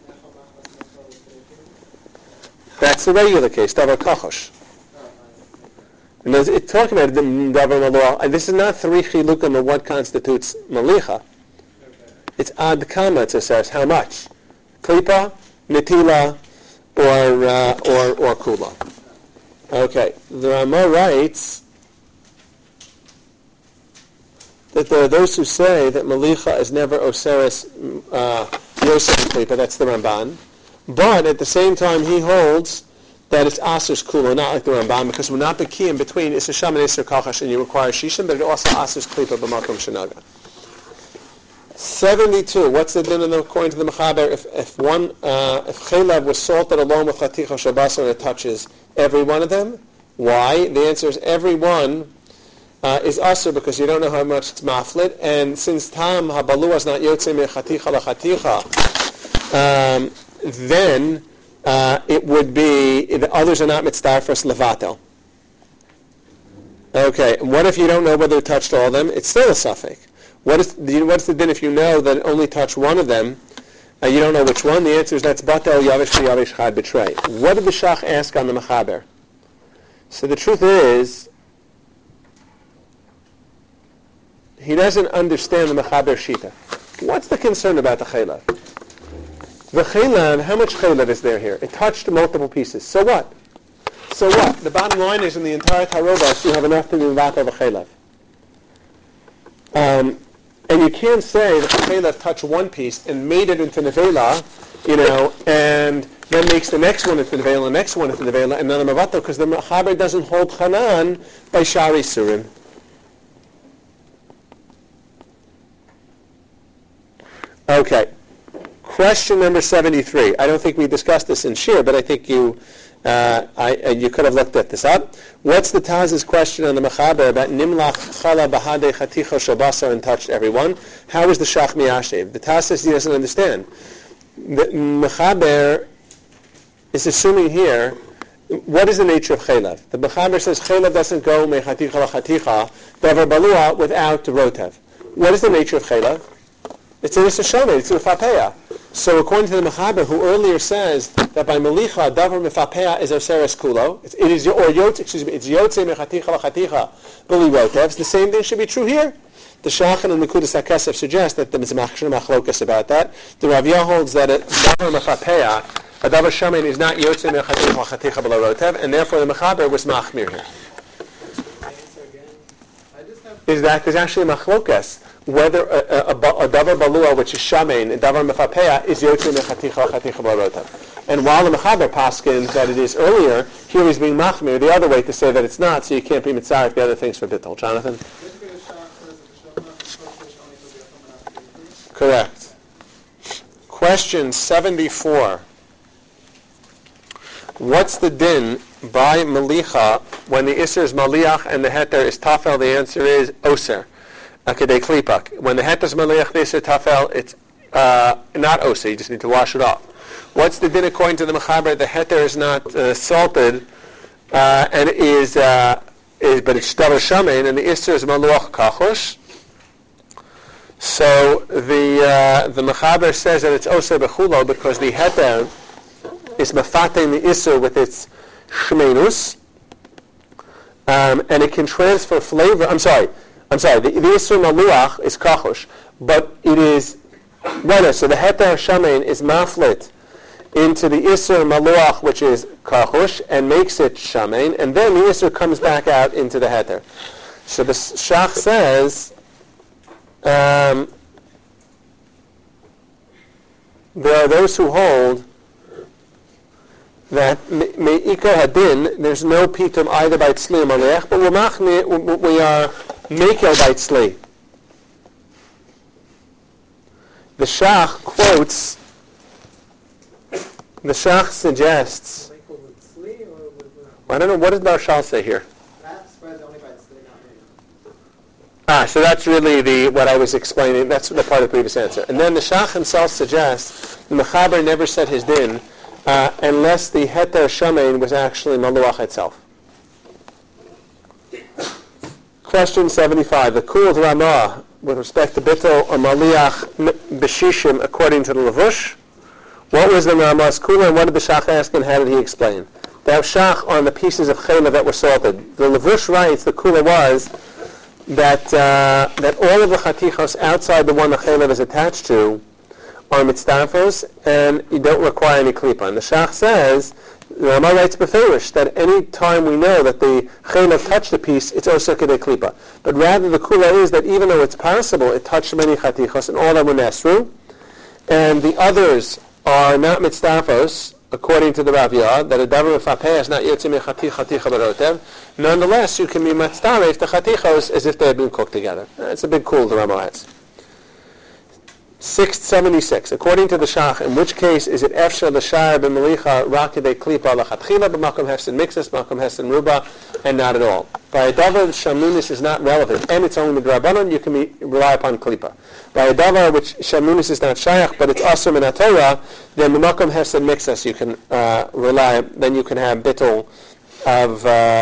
That's the regular case, Davar Kachosh. And it's talking about the Davar Malua, and this is not three chilukim of what constitutes Malicha. It's ad kama, it says, how much? Klipa, netila, or kula. Okay, the Ramah writes that there are those who say that Malicha is never Oseres Yosef Klipa, that's the Ramban, but at the same time he holds that it's Aser's Kula, not like the Ramban, because we're not Bekiyim between Isser Sham and Isser Kachash, and you require Shishim, but it also Aser's Klipa b'makom Shanaga. 72. What's the din according to the Mechaber? If Chelev was salted along with Chaticha Shabasa and it touches every one of them, why? The answer is every one is Aser because you don't know how much it's maflit, and since Tam Habalua is not Yotze me Chaticha la Chaticha, then it would be the others are not mitzdarfas levatel. Okay, and what if you don't know whether it touched all of them? It's still a suffix. What's the din if you know that it only touched one of them? You don't know which one. The answer is that's batel yavish yavish chad betray. What did the Shach ask on the Mechaber? So the truth is, he doesn't understand the Mechaber Shita. What's the concern about the Chelev? The Chelev, how much Chelev is there here? It touched multiple pieces. So what? So what? The bottom line is in the entire Tarobas you have enough to be vatal the Chelev. And you can't say that the Chelev touched one piece and made it into Nevela, and then makes the next one into Nevela, the next one into Nevela, and then the Mavato, because the Mechaber doesn't hold Chanan by Shari Surim. Okay. Question number 73. I don't think we discussed this in Shir, but I think you could have looked at this up. What's the Taz's question on the Mechaber about Nimlach Chala Bahade Chaticha Shabasar and touched everyone? How is the Shach Miyashev? The Taz says he doesn't understand. The Mechaber is assuming here, what is the nature of Chelav? The Mechaber says Chelav doesn't go Me Chaticha LaChaticha Davar Balua without the Rotev. What is the nature of Chelav? It's in a Shomer, it's in a Fapeya. So according to the Mechaber, who earlier says that by Melicha, Davar Mefapeya is Oseres Kulo, it's Yotze Mechaticha L'Chaticha B'li Rotevs, the same thing should be true here. The Shachan and the Kudas HaKesef suggest that there is a machlokas about that. The Rav Yah holds that a Davar Mefapeya, a Davar Shaman is not Yotze Mechaticha L'Chaticha B'li Rotev, and therefore the Mechaber was Machmir here. Is that there's actually a machlokas whether a davar balua, which is shamein, and davar mefapeya, is yotze mechaticha chaticha b'rotav. And while the mechaber paskins that it is earlier, here he's being machmir the other way to say that it's not, so you can't be mitzaref the other things for bittul. Jonathan? Correct. Question 74. What's the din by melicha when the iser is maliach and the heter is tafel? The answer is oser. Akadei klipak. When the heter is maliach, the iser tafel, it's not oser. You just need to wash it off. What's the din according to the mechaber? The heter is not salted and but it's davar shamein, and the iser is maluach kachosh. So the mechaber says that it's oser bechulo because the heter is mafatein the iser with its shmeinus, and it can transfer flavor. I'm sorry. The iser maluach is kachosh, but it is right. So the heter shamein is maflit into the iser maluach, which is kachosh, and makes it shamein, and then the iser comes back out into the heter. So the Shach says there are those who hold that me'ikar hadin, there's no pitum either by tzli or malech, but we are mekel by tzli. The Shach quotes, the Shach suggests, I don't know, what does Darshal say here? So that's really what I was explaining, that's the part of the previous answer. And then the Shach himself suggests the Mechaber never said his din unless the heter shamein was actually maluach itself. Question 75. The Kul of Ramah with respect to bittul or maliach b'shishim according to the Levush. What was the Ramah's Kul and what did the Shach ask and how did he explain? The Shach on the pieces of chayla that were salted. The Levush writes the Kula was that all of the chatichos outside the one the chayla is attached to are mitzdarfos, and you don't require any klipa. And the Shach says, the Ramah writes beferish, that any time we know that the chayla touched the piece, it's osir kedei klipa. But rather the kula is that even though it's possible, it touched many chatichos, and all that were nesru, and the others are not mitzdarfos, according to the Rav Yah, that a davar mefapeh is not yotze mechaticha barotev. Nonetheless, you can be matzdaref the chatichos as if they had been cooked together. It's a big cool the Ramah has. 676. According to the Shach, in which case is it efshar l'shar b'melicha rakidei klipa lachatchila b'makom hefsin mixus, b'makom hefsin ruba, and not at all. By a davar, shamunis is not relevant, and it's only midrabanan, you can rely upon klipa. By a davar which shamunis is not shayach, but it's asur min haTorah, then b'makom hefsin mixus you can rely. Then you can have bittul of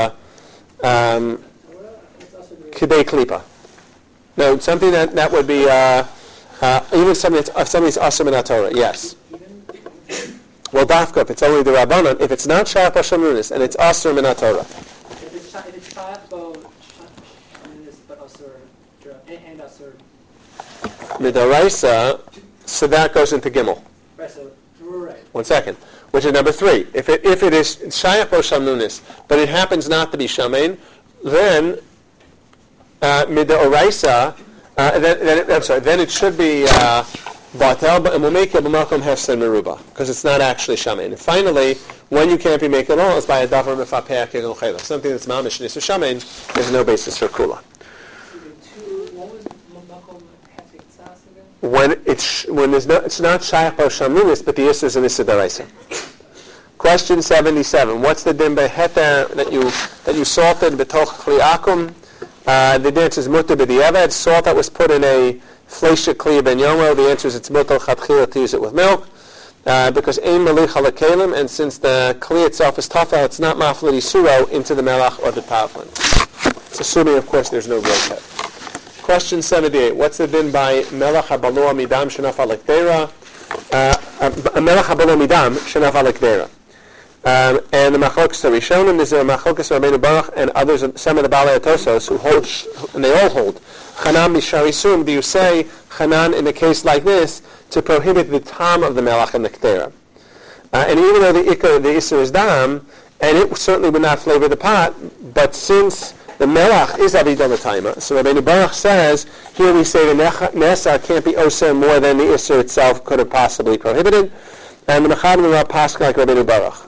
kidei klipa. No, something that would be. Even somebody's asur min haTorah, yes. Well, dafka, if it's only the Rabbanon, if it's not shayach b'shamunis and it's asur min haTorah. If it's shayach b'shamunis but asur and asur. Midaraisa, so that goes into Gimel. Right. 1 second. Which is number 3. If it is shayach b'shamunis, but it happens not to be shamein, then midaraisa. Then it should be batel, and we'll make it b'makom hefsen meruba because it's not actually shamein. And finally, when you can't be making it all, it's by a davar mefapeh kegel chayla. Something that's mamish nisur shamein, there's no basis for kula. when it's not shaykh or shamlumis, but the issa is an issa daraisa. Question 77. What's the din beheter that you salted betoch kli akum? The answer is mutter b'diavad. Salt that was put in a fleisha kli ben yomo. The answer is it's mutter chatchila to use it with milk. Because ein melicha lekalim, and since the kli itself is tafel, it's not maflid isuro into the melach or the taflin. It's assuming, of course, there's no roket. Question 78. What's the din by melach habalo midam shenaf alekdera? Melach habalo midam shenaf alekdera. And the machlokes are Rishonim. There's a machlokes Rabbeinu Baruch and others, some of the Balei Atosos, who hold, and they all hold, Chanan misharisum. Do you say Chanan in a case like this to prohibit the tam of the melach and the ktera? And even though the Isser is dam, and it certainly would not flavor the pot, but since the melach is avidah l'taima, so Rabbeinu Baruch says, here we say the nesa can't be osir more than the Isser itself could have possibly prohibited, and the Mechaber will pass like Rabbeinu Baruch.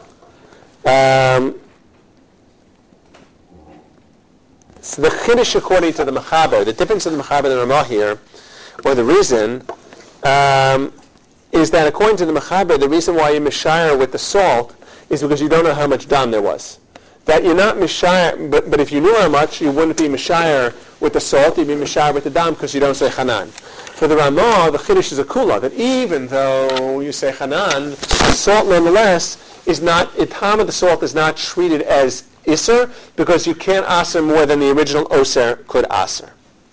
So the chiddush according to the Mechaber, the difference in the Mechaber and the Ramah here, or the reason, is that according to the Mechaber, the reason why you mishayar with the salt is because you don't know how much dam there was. That you're not mishayar, but if you knew how much, you wouldn't be mishayar with the salt, you'd be mishayar with the dam because you don't say chanan. For the Ramah, the chiddush is a kula, that even though you say chanan, the salt nonetheless is not, the tam of the salt is not treated as iser because you can't aser more than the original oser could aser.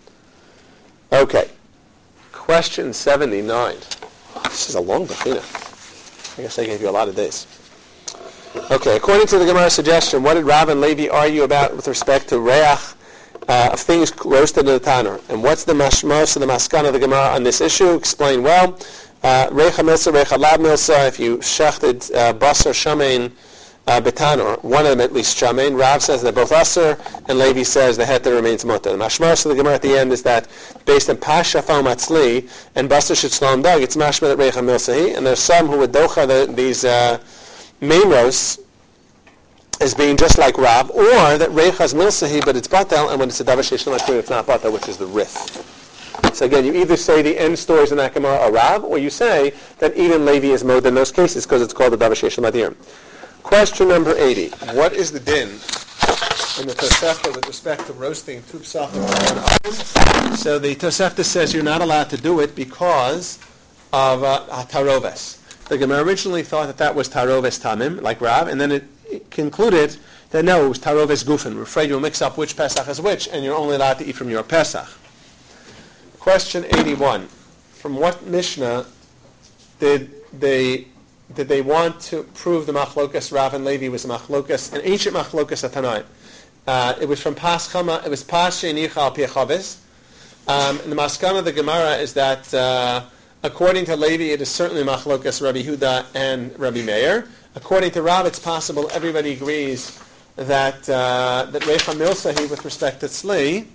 Okay. Question 79. This is a long bechina. I guess I gave you a lot of days. Okay, according to the Gemara's suggestion, what did Rav and Levi argue about with respect to reach of things roasted in the tanner? And what's the mashmos and the maskan of the Gemara on this issue? Explain well. Recha milsa, recha lab milsa, if you shechted basar shamein betanor, one of them at least shamein, Rav says they're both aser, and Levi says the heter remains mutter. The mashmos of the Gemara at the end is that based on pasha fal matzli and basar shitzlam dag, it's mashma that recha milsahi, and there's some who would docha these memros as being just like Rav, or that recha is milsahi, but it's batel, and when it's a davar sheishlam akir, it's not batel, which is the rif. So again, you either say the end stories in that Gemara are Rav, or you say that even Levi is mod in those cases because it's called the davar sheishlam adir. Question number 80. What is the din in the Tosefta with respect to roasting two psachim on oven? So the Tosefta says you're not allowed to do it because of taroves. The Gemara originally thought that was taroves tamim, like Rav, and then it concluded that no, it was taroves gufen. We're afraid you'll mix up which Pesach is which, and you're only allowed to eat from your Pesach. Question 81. From what Mishnah did they want to prove the machlokas Rav and Levi was a machlokas, an ancient machlokas at Tanaim? It was from Pas Chama. It was Pas Sheinicha al Piachavis. And the maskana of the Gemara is that according to Levi, it is certainly machlokas Rabbi Huda and Rabbi Meir. According to Rav, it's possible everybody agrees that Recha Milsahi with respect to Tzli,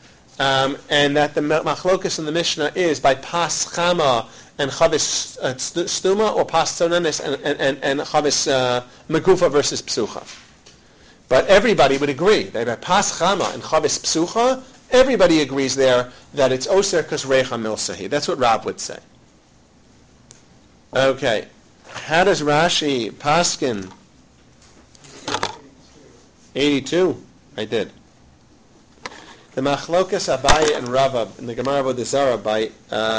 and that the machlokas in the Mishnah is by Pas Chama and Chavis Stuma, or Pas Tzonenis and Chavis Megufa versus Psucha. But everybody would agree that by Pas Chama and Chavis Psucha, everybody agrees there that it's Oser because Recha Milsahi. That's what Rav would say. Okay. How does Rashi paskin? 82. I did. The machlokas Abaye and Rava in the Gemara Avodah Zarah by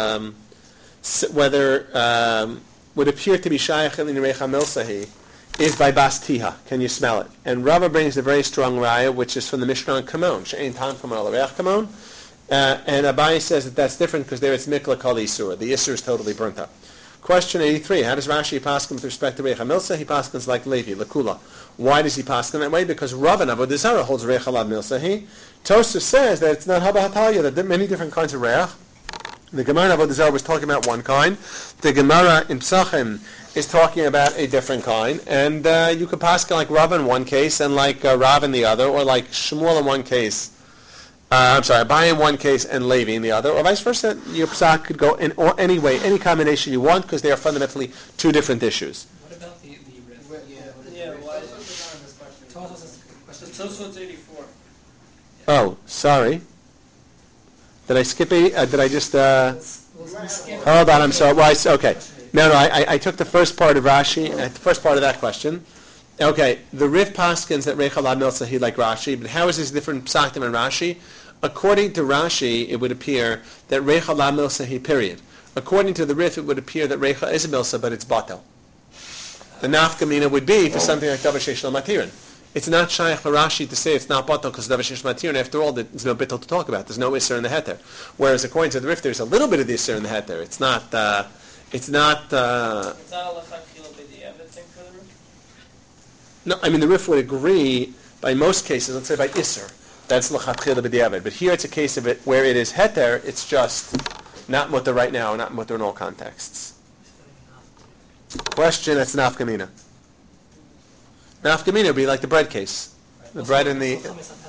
whether would appear to be shayach in Recha Milsahi is by Bas Tiha. Can you smell it? And Rava brings a very strong raya, which is from the Mishnah on Kamon. She'ein tam kamon al Kamon. And Abaye says that that's different because there it's mikla kal isur. The isur is totally burnt up. Question 83. How does Rashi paskin with respect to Recha Milsa? He paskins like Levi, Lakula. Why does he paskin that way? Because Rav and Avodah Zarah holds Recha Lab Milsa. Tosfos says that it's not Haba Hatalia, that there are many different kinds of Reach. The Gemara in Avodah Zarah was talking about one kind. The Gemara in Psachim is talking about a different kind. And you could paskin like Rav in one case and like Rav in the other, or like Shmuel in one case. Abaye in one case and Levi in the other, or vice versa. Your psak could go in any way, any combination you want, because they are fundamentally two different issues. What about the riff? Yeah, why is it? Tosfos 84. Oh, sorry. Did I skip 80? Did I just... We'll Hold on, I'm sorry. Okay. No, I took the first part of Rashi, the first part of that question. Okay, the Rif Paskins that Reicha La Milsa he like Rashi, but how is this different Psachtim and Rashi? According to Rashi, it would appear that Reicha La Milsa he period. According to the Rif, it would appear that Reicha is a Milsa, but it's Batel. The Nafkamina would be for something like Davar Sheish Lo Matirin. It's not Shaykh for Rashi to say it's not Batel because Davar Sheish Lo Matirin. After all, there's no Bittel to talk about. There's no Isser in the Heter. Whereas according to the Rif, there's a little bit of the Isser in the Heter. It's not. It's not. Is that a Lachakila B'diavad thing for the Rif? No, I mean the Rif would agree by most cases. Let's say by Isser, that's Lachatchila B'diavad. But here it's a case of it where it is Heter. It's just not Mutter right now, not Mutter in all contexts. Question, that's Nafkamina. Nafkamina would be like the bread case. The bread and the...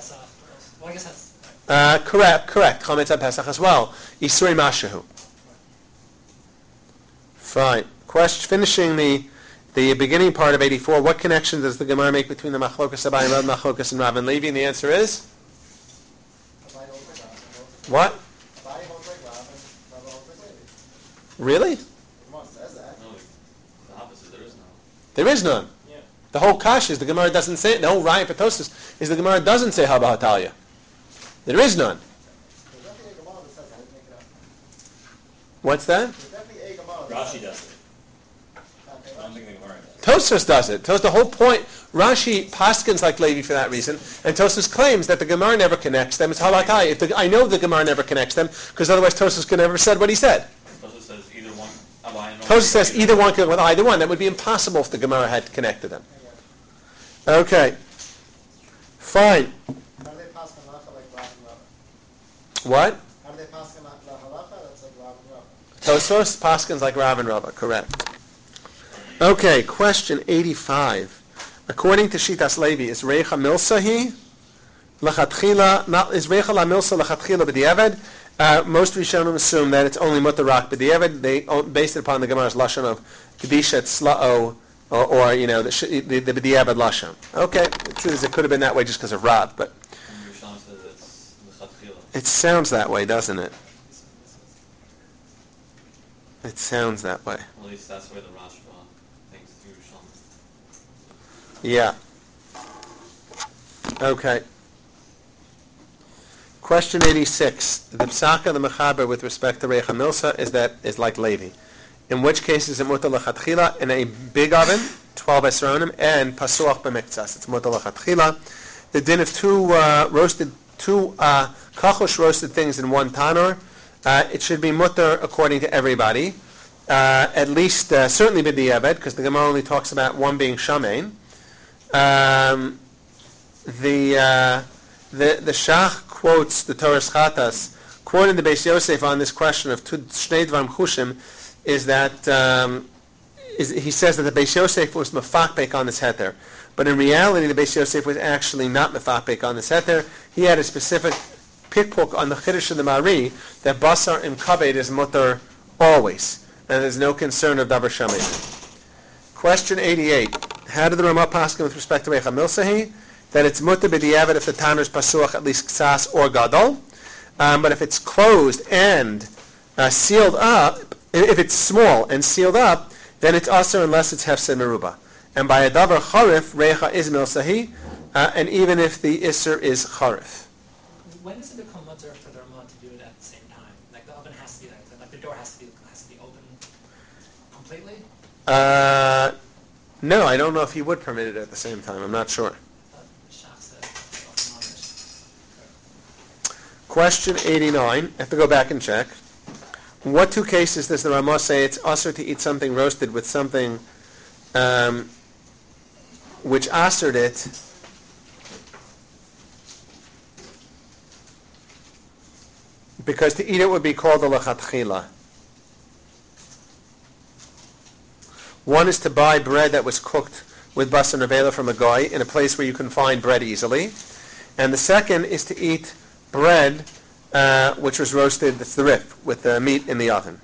correct. Chametz on Pesach as well. Isuri Mashahu. Fine. Question, finishing the beginning part of 84, what connection does the Gemara make between the Machlokas Abai and Rav Machlokas and Rav and Levi? And the answer is? What? Really? There is none. Yeah. The whole kash is the Gemara doesn't say it. The whole Raya Patosis is the Gemara doesn't say Haba Hatalia. There is none. What's that? Rashi does it. I don't think the Gemara does. Tosfos does it. The whole point, Rashi paskins like Levi for that reason, and Tosfos claims that the Gemara never connects them. It's Haba Hatalia. I know the Gemara never connects them because otherwise Tosfos could never have said what he said. Tosfos says either one could go with either one. That would be impossible if the Gemara had connected them. Okay. Fine. How do they pass the halacha like Rav and Rava? What? How do they pass the halacha? That's like Rav and Rava. Tosfos paskins like Rav and Rava. Correct. Okay. Question 85. According to Shitas Levi, is Reicha Milsahi lachatchila? Is Reicha La Milsa lachatchila b'diavad? Most Rishonim assume that it's only mutter rak b'diavad. They based it upon the Gemara's lashon of kedishat sla'o, or the b'diavad lashon. Okay, the truth is it could have been that way just because of Rav, but it sounds that way, doesn't it? It sounds that way. At least that's where the Rashba thinks through Shlomo. Yeah. Okay. Question 86. The Psaka, the Mechaber, with respect to Reicha Milsa, is like Levi. In which case is it mutter lechatchila in a big oven, 12 esronim, and pasuach b'miktzas. It's mutter lechatchila. The din of two kachosh roasted things in one tanur, it should be mutter according to everybody. At least, certainly b'diavad, because the Gemara only talks about one being shamein. The Shach quotes the Torah Chatas, quoting the Beis Yosef on this question of Shnei Dvarim Chushim, is that he says that the Beis Yosef was mefakbek on this heter, but in reality the Beis Yosef was actually not mefakbek on this heter. He had a specific pickpook on the Chiddush of the Mari that basar im kabed is mutter always, and there's no concern of davar shamein. Question 88: how did the Ramah paskin with respect to Reicha Milsahi? That it's mutter b'diavad if the tanur is pasuach at least ksas or gadol, but if it's closed and sealed up, if it's small and sealed up, then it's aser unless it's hefsed meruba. And by a davar charif, reicha is milsahi, and even if the iser is charif. When does it become mutter for the Ramah to do it at the same time? Like the oven has to be like the door has to be open completely. No, I don't know if he would permit it at the same time. I'm not sure. Question 89. I have to go back and check. What two cases does the Ramah say it's usher to eat something roasted with something which ushered it because to eat it would be called a lechatchila? One is to buy bread that was cooked with basar nevela from a goy in a place where you can find bread easily, and the second is to eat bread which was roasted, that's the rif, with the meat in the oven.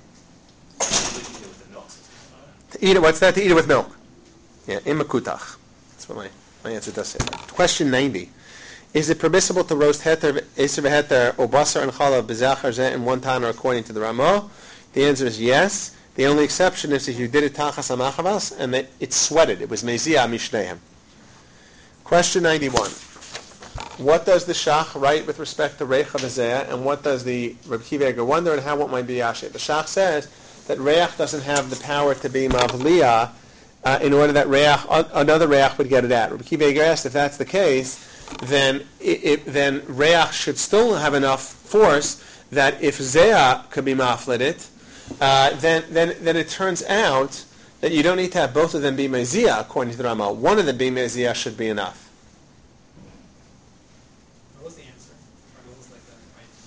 To eat it, what's that? To eat it with milk. Yeah, imakutach. That's what my answer does say. Question 90. Is it permissible to roast heter, eser v'heter, or basar and chalav b'zachar zeh in one tanur according to the Ramah? The answer is yes. The only exception is if you did it tachas hamachavas and it sweated. It was mezia mishnehem. Question 91. What does the Shach write with respect to Reach HaVazeh, and what does the Reb Kiva Eger wonder, and how it might be Yashe? The Shach says that Reach doesn't have the power to be Mavliya in order that another Reach would get it out. Reb Kiva Eger asked if that's the case, then Reach should still have enough force that if Zeah could be Maflit it, then it turns out that you don't need to have both of them be Mezia, according to the Rama. One of them being Mezia should be enough. What was the answer? Or what was like the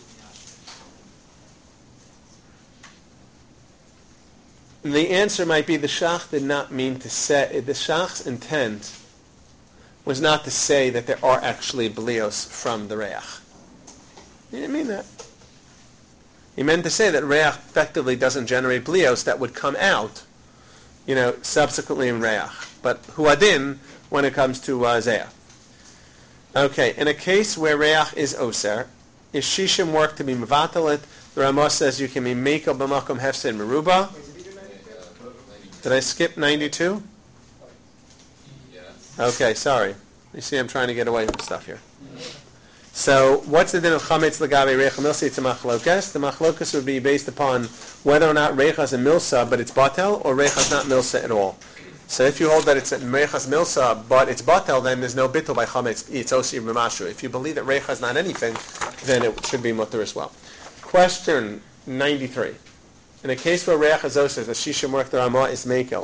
right? The answer might be the Shach did not mean to say, the Shach's intent was not to say that there are actually blios from the Reach. He didn't mean that. He meant to say that Reach effectively doesn't generate blios that would come out, subsequently in Reach. But huadin when it comes to Zeah. Okay, in a case where Reach is Oser, is Shishim work to be Mevatalit? The Ramah says you can be Mekel b'makom hefsed meruba. Did I skip 92? Yes. Okay, sorry. You see, I'm trying to get away from stuff here. So, what's the din of chametz legabe reicha milsa? It's a machlokas. The machlokas would be based upon whether or not reicha is a milsa, but it's batel, or reicha is not milsa at all. So, if you hold that it's reicha's milsa, but it's batel, then there's no bittul by chametz. It's osir b'mashu. If you believe that reicha is not anything, then it should be mutter as well. Question 93. In a case where reicha is osir, the shishim work the Ramah is mekel.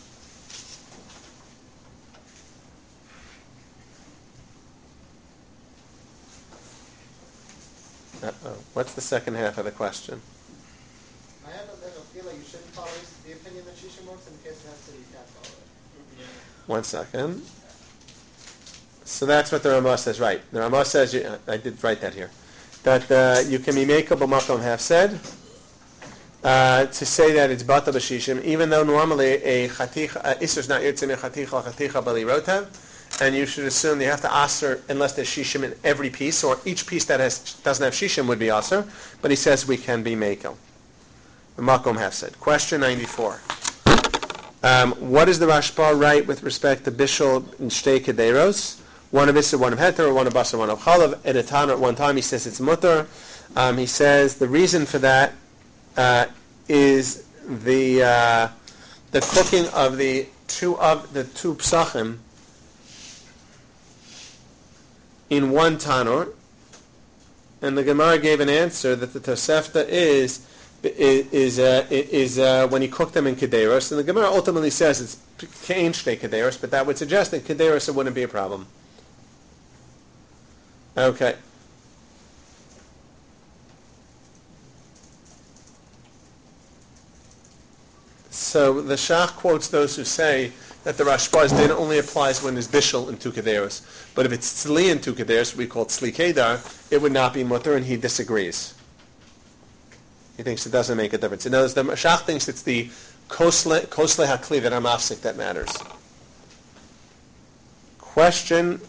What's the second half of the question? I have a feel like you shouldn't follow the opinion that Shishim works, in case it has to, you can't follow it. 1 second. So that's what the Ramah says, right. The Ramah says, I did write that here, that you can be mekel b'makom half said, to say that it's bata b'shishim, even though normally a isur is not yitzim chaticha bali rotav, and you should assume you have to aser unless there's shishim in every piece, or each piece that doesn't have shishim would be aser. But he says we can be mekel. The makom have said. Question 94. What does the Rashba write with respect to bishul and shtei kederos? One of isser, one of heter, one of basar, one of chalav. At a time, at one time, he says it's mutter. He says the reason for that is the cooking of the two psachim in one tanur, and the Gemara gave an answer that the Tosefta is when he cooked them in kederos, and the Gemara ultimately says it's kein shtei kederos, but that would suggest that kederos it wouldn't be a problem. Okay. So the Shach quotes those who say that the Rashba's din only applies when there's bishul in two kederos. But if it's tzli in two kederos, we call it tzli kedar, it would not be mutter, and he disagrees. He thinks it doesn't make a difference. In other words, the Shach thinks it's the kosle hakli that are mafsik that matters. Question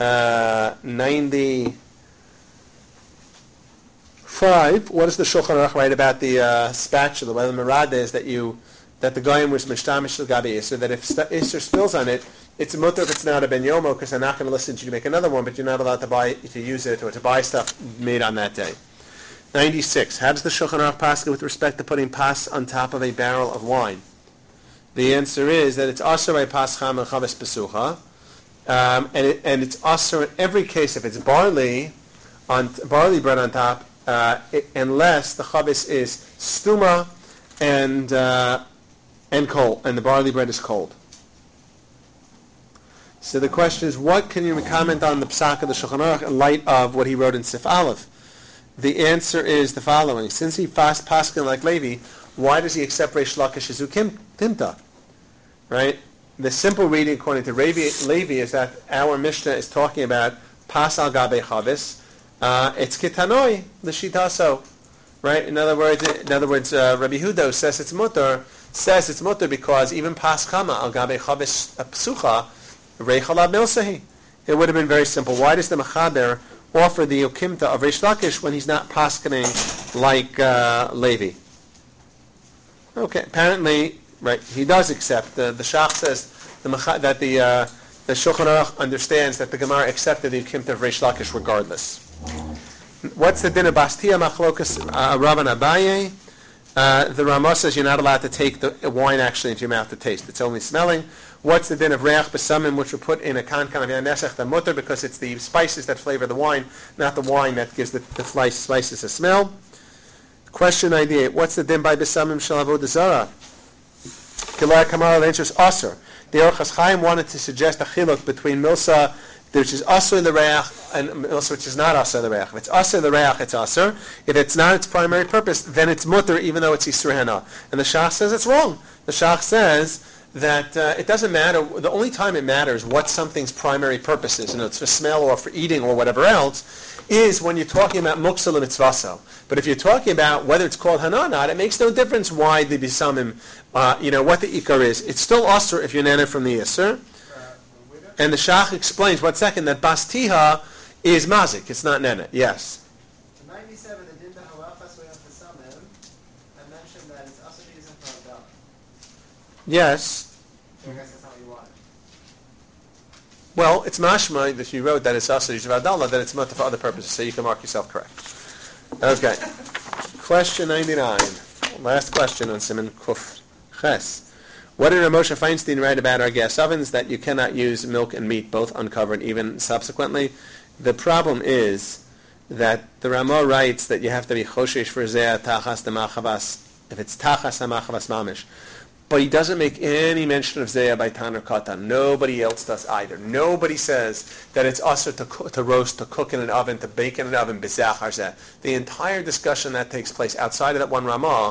95. What does the Shulchan Aruch write about the spatula? Whether the Marad is that the goyim was mishtamish l'gabi iser, that if iser spills on it, it's a mutter if it's not a ben yomo, because they're not going to listen to you to make another one, but you're not allowed to use it or to buy stuff made on that day. 96. How does the Shulchan Aruch paskin with respect to putting pas on top of a barrel of wine? The answer is that it's aser by pascham and chavis pesucha, and it's aser in every case if it's barley bread on top, unless the chavis is stuma and cold, and the barley bread is cold. So the question is, what can you comment on the psak of the Shulchan Aruch in light of what he wrote in Sif Aleph? The answer is the following: since he fast paskin like Levi, why does he accept Reish Lakish as Timta? Right? The simple reading according to Levi is that our Mishnah is talking about pas al gabe chavis. It's kitanoi l'shitaso. Right? In other words, Rabbi Hudo says it's mutter because even pas kama al gabe chavis psucha reichalab milsahi. It would have been very simple. Why does the Mechaber offer the Yokimta of Reish Lakish when he's not paskening like Levi? Okay, apparently, right, he does accept. The Shach says that the Shulchan Aruch understands that the Gemara accepted the Yukimta of Reish Lakish regardless. What's the din of Bastia Machlokas Rav and Abaye? The Ramah says you're not allowed to take the wine actually into your mouth to taste. It's only smelling. What's the din of Reach B'samim, which we put in a kankan of Yanesach the mutter, because it's the spices that flavor the wine, not the wine that gives the spices a smell. Question 98. What's the din by B'samim Shel Avodah Zarah? Kilai Kamara, the answer is Asr. The Orchas Chaim wanted to suggest a chiluk between Milsa, which is Asr the Reach, and Milsa, which is not Asr the Reach. If it's Asr the Reach, it's Asr. If it's not its primary purpose, then it's mutter, even though it's Yisur Hana. And the Shach says it's wrong. The Shach says that it doesn't matter. The only time it matters what something's primary purpose is, it's for smell or for eating or whatever else, is when you're talking about muksal and mitzvaso. But if you're talking about whether it's called hana or not, it makes no difference why the bisamim, what the ikar is. It's still asr if you're nana from the isser. And the Shach explains, that bastiha is mazik. It's not nana. Yes. 97, the din b'halachas we'll B'samim, I mentioned that it's asr to use it for Havdalah. Yes. So I guess that's not what you want. Well, it's mashma that you wrote that it's asr yishuv adallah, that it's mutter for other purposes, so you can mark yourself correct. Okay. Question 99. Last question on Siman Kuf Ches. What did Moshe Feinstein write about our gas ovens? That you cannot use milk and meat both uncovered, even subsequently. The problem is that the Ramah writes that you have to be choshesh for zeh tachas the machavas, if it's tachas ha-machavas mamish. But he doesn't make any mention of Zayah by Tanur Katan. Nobody else does either. Nobody says that it's usher to roast, to cook in an oven, to bake in an oven, B'zachar Zeh. The entire discussion that takes place outside of that one Ramah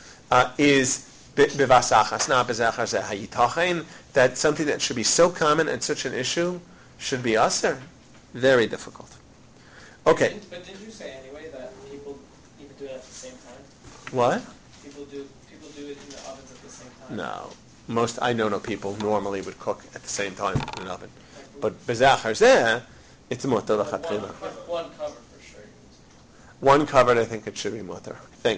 is B'vasachas, not B'zachar Zeh. Hayitachain, that something that should be so common and such an issue should be usher. Very difficult. Okay. But didn't you say anyway that people even do it at the same time? What? People do it in the ovens at the same time. No. I know no people normally would cook at the same time in an oven. But B'zachar Zeh, it's mutter l'chatchila. One cover for sure. One covered, I think it should be mutter. I think.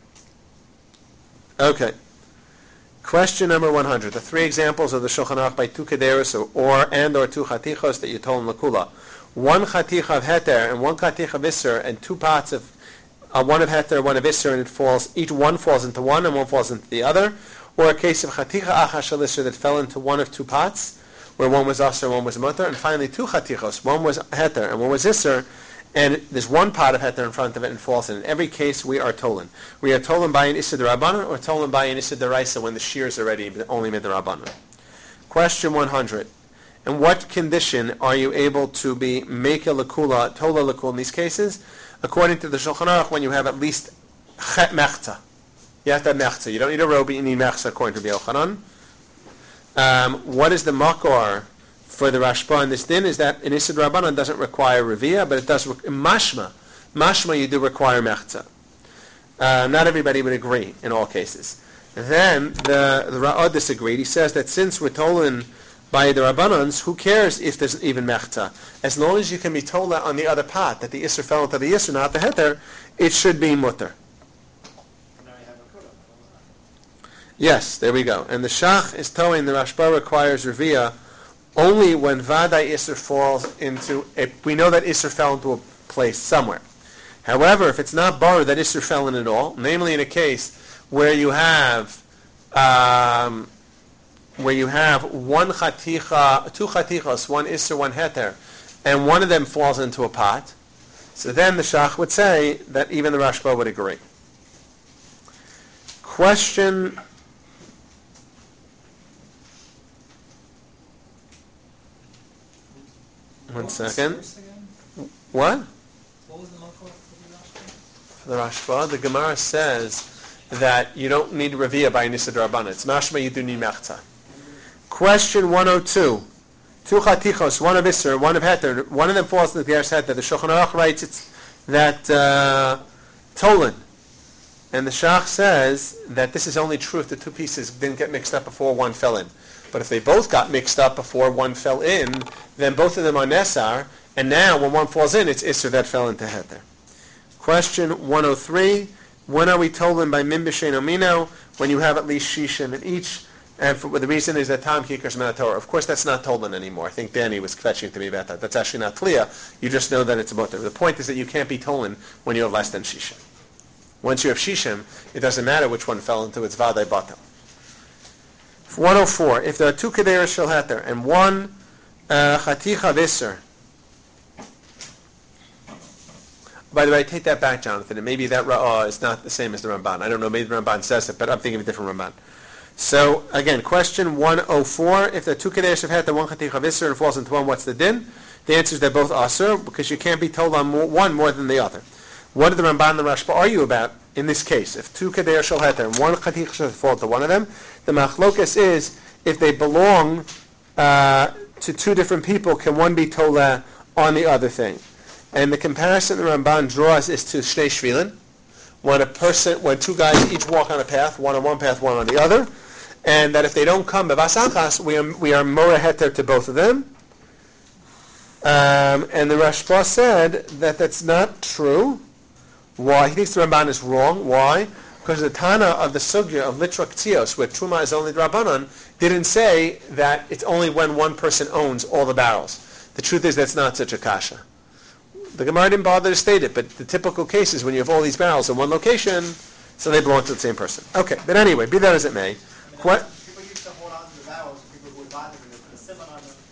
Okay. Question number 100. The three examples of the Shulchan Aruch by two kederos or two chatichos that you told in Lakula. One chaticha of heter and one chaticha of isser, and two pots of one of heter, one of isser, and each one falls into one and one falls into the other. Or a case of chaticha achash al isser that fell into one of two pots, where one was asr and one was mutter, and finally two chatichos, one was heter and one was isser, and there's one pot of heter in front of it and falls in. In every case, we are tolen. We are tolen by an isser d'Rabbanan or tolen by an isser d'Oraisa when the shear is already only mid d'Rabbanan. Question 100. In what condition are you able to be meka lakula, tola lakula in these cases? According to the Shulchan Aruch, when you have at least chet mechta. You have to have mechta. You don't need a robe, you need mechta according to Rabbi Yochanan. What is the makor for the Rashba in this din? Is that in Issad Rabbanan doesn't require revia, but it does mashma. Mashma you do require mechta. Not everybody would agree in all cases. Then the Ra'ah disagreed. He says that since we're told by the Rabbanans, who cares if there's even mechta? As long as you can be told that on the other pot, that the Isser fell into the Isser, not the Heter, it should be mutter. Yes, there we go. And the Shach is telling the Rashba requires Revia only when Vadai Isser falls into we know that Isser fell into a place somewhere. However, if it's not bar that Isser fell in at all, namely in a case where you have one chaticha, two chatichos, one Isser, one Heter, and one of them falls into a pot, so then the Shach would say that even the Rashba would agree. Question 1 second. What? What was the makor For the Rashba, the Gemara says that you don't need Revia by Nisad Rabbana. It's mashma, you do need mechta. Question 102. Two chatichos, one of Isser, one of Heter. One of them falls into the Gersh Heter. The Shulchan Aruch writes it's that Tolan. And the Shach says that this is only true if the two pieces didn't get mixed up before one fell in. But if they both got mixed up before one fell in, then both of them are Nesar, and now when one falls in, it's Isser that fell into Heter. Question 103. When are we told by Min B'Shein Omino? When you have at least Shishim in each. And the reason is that Tam Kikar Shemana Torah. Of course, that's not Tolan anymore. I think Danny was fetching to me about that. That's actually not clear. You just know that it's a butter. The point is that you can't be Tolan when you have less than Shishim. Once you have Shishim, it doesn't matter which one fell into its Vadai Batel. 104. If there are two Kederah Shel Heter and one Chaticha Visser. By the way, take that back, Jonathan. And maybe that Ra'ah is not the same as the Ramban. I don't know. Maybe the Ramban says it, but I'm thinking of a different Ramban. So, again, question 104. If there are two Kederah Shel Heter, one Chaticha Visser, and falls into one, what's the din? The answer is they're both Asur, because you can't be told on one more than the other. What do the Ramban and the Rashba argue about in this case? If two Kederah Shel Heter and one Chaticha should fall to one of them, the Machlokas is, if they belong to two different people, can one be Tola on the other thing? And the comparison the Ramban draws is to Shnei Shvilin, when two guys each walk on a path, one on one path, one on the other, and that if they don't come b'vas achas, we are Mora Heter to both of them. And the Rashba said that that's not true. Why? He thinks the Ramban is wrong. Why? Because the Tana of the Sugya of Litra Ktzios, where Truma is only Drabanan, didn't say that it's only when one person owns all the barrels. The truth is that's not such a kasha. The Gemara didn't bother to state it, but the typical case is when you have all these barrels in one location, so they belong to the same person. Okay, but anyway, be that as it may. People used to hold on to the barrels, people would buy them and they put a simon on them.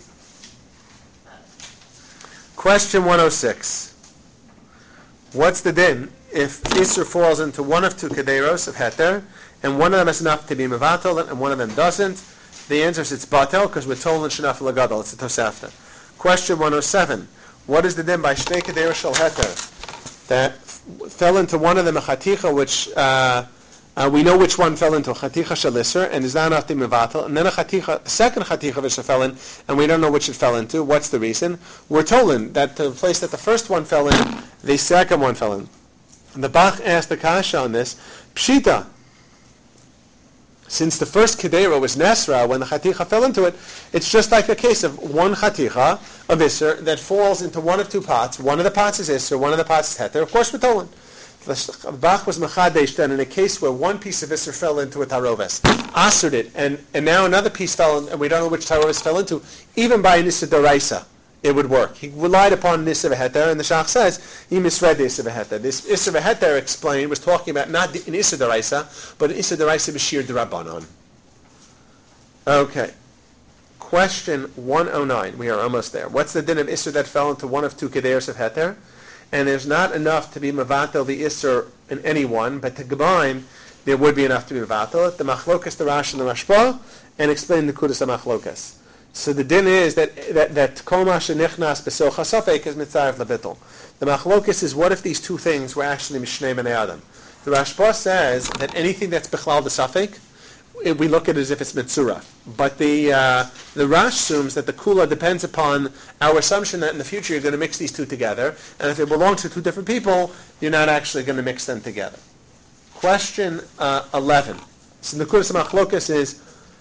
Question 106. What's the din if Isser falls into one of two Kederos of Heter, and one of them is enough to be Mevatel, and one of them doesn't? The answer is it's Batel, because we're told in Shenaf Lagadol, it's a Tosafta. Question 107. What is the din by Shnei Kederos Shel Heter that fell into one of them a Chaticha, which we know which one fell into, a Chaticha Shel Isser, and is not enough to be Mevatel, and then a second Chaticha of Isser fell in, and we don't know which it fell into. What's the reason? We're told that the place that the first one fell in, the second one fell in. And the Bach asked the Kasha on this, Pshita, since the first Kedera was Nesra, when the Chaticha fell into it, it's just like a case of one Chaticha of Isser that falls into one of two pots. One of the pots is Isser, one of the pots is Heter. Of course, we're told. The Bach was Mechadesh then in a case where one piece of Isser fell into a Taroves, Assered it, and now another piece fell in, and we don't know which Taroves fell into, even by an Isser Doraisa. It would work. He relied upon Nisr V'Heter, and the Shach says he misread the Isser V'Heter. This Isser V'Heter explained was talking about not an Isser D'Oraisa, but an Isser D'Oraisa B'Shir D'Rabbanon. Okay. Question 109. We are almost there. What's the din of Isser that fell into one of two Kederos of Heter? And there's not enough to be Mevatel the Isser in any one, but to combine, there would be enough to be Mevatel. The Machlokas, the Rash, and the Rashba, and explain the Kudas HaMachlokas. So the din is that kol ma shenichnas b'soch hasafek is mitzarev lebittul. The machlokus is, what if these two things were actually mishnei b'nei adam? The Rashba says that anything that's bechlal b'safek, we look at it as if it's mitzura. But the Rash assumes that the kula depends upon our assumption that in the future you're going to mix these two together, and if they belong to two different people, you're not actually going to mix them together. Question 11. So the Kudas HaMachlokas is,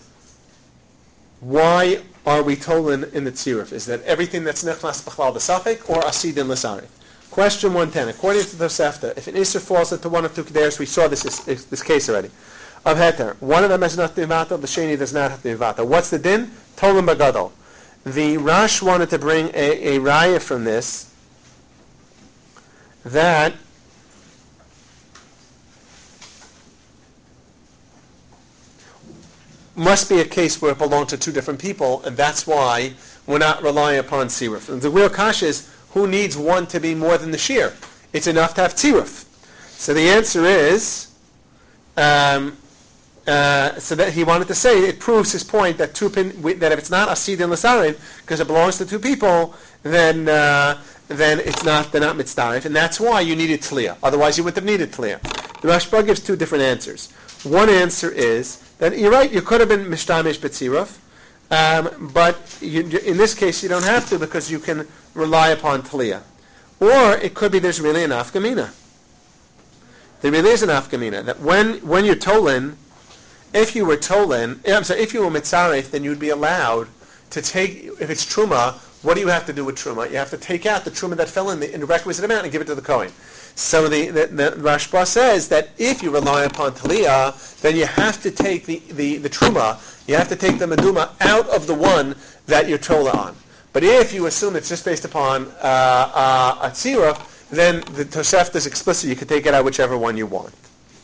why are we told in the tziruf? Is that everything that's nechnas b'chlal b'safek or asid in l'sarif? Question 110. According to the Tosefta, if an Isser falls into one of two Kederos, we saw this case already, of Heter, one of them has enough to be Vatal, the Sheni does not have to be Vatal. What's the din? Tolim Bagadol. The Rash wanted to bring a raya from this that must be a case where it belonged to two different people, and that's why we're not relying upon tziruf. And the real kasha is, who needs one to be more than the shear? It's enough to have tziruf. So the answer is, so that he wanted to say, it proves his point that that if it's not asid and l'sarev, because it belongs to two people, then it's not, they're not mitzdarif, and that's why you needed tliya. Otherwise, you wouldn't have needed tliya. The Rashba gives two different answers. One answer is that you're right, you could have been mishtamish b'tziruf, but in this case you don't have to, because you can rely upon tliya. Or it could be there's really an afkamina. There really is an afkamina, that when you're tolin, if you were mitzaref, then you'd be allowed to take, if it's truma, what do you have to do with truma? You have to take out the truma that fell in the requisite amount and give it to the Kohen. So the Rashba says that if you rely upon taliyah, then you have to take the truma, you have to take the meduma out of the one that you're tola on. But if you assume it's just based upon a tziruf, then the Tosefta is explicit. You can take it out whichever one you want.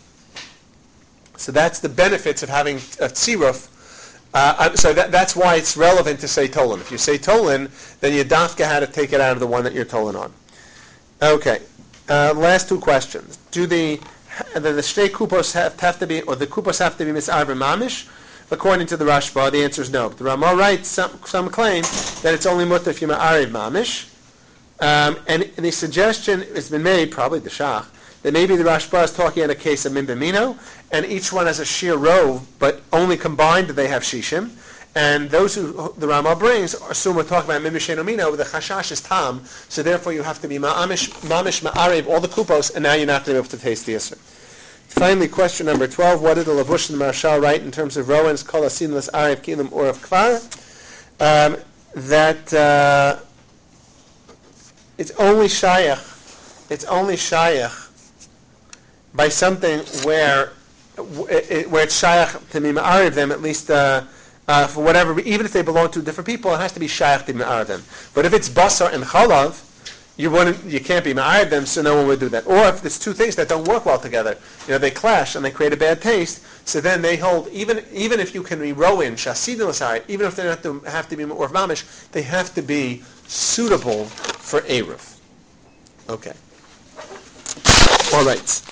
So that's the benefits of having a tziruf. So that's why it's relevant to say tolin. If you say tolin, then you dafka how to take it out of the one that you're tolin on. Okay. Last two questions. Do the shtei kupos have to be, or the kupos have to be misarver mamish? According to the Rashba, the answer is no. But the Ramah writes, some claim that it's only mutter if you ma'ariv mamish. And the suggestion has been made, probably the Shach, that maybe the Rashba is talking in a case of mimbamino, and each one has a shir rov, but only combined do they have shishim. And those who the Ramah brings assume we're talking about mimbasheno mino, the chashash is tam, so therefore you have to be mamish ma'ariv all the kupos, and now you're not going to be able to taste the yisr. Finally, question number 12, what did the Lavush and the Marshal write in terms of Rowan's kol asinlas ariv kilim or of kvar? That it's only shayach by something where it's shayach to be ma'ariv them, at least for whatever, even if they belong to different people, it has to be shayach to be ma'ariv them. But if it's basar and chalav, you can't be ma'ariv them, so no one would do that. Or if there's two things that don't work well together, they clash and they create a bad taste, so then they hold, even if you can be rowin, shasidin l'sari, even if they don't have to be or mamish, they have to be suitable for eruv. Okay. All right.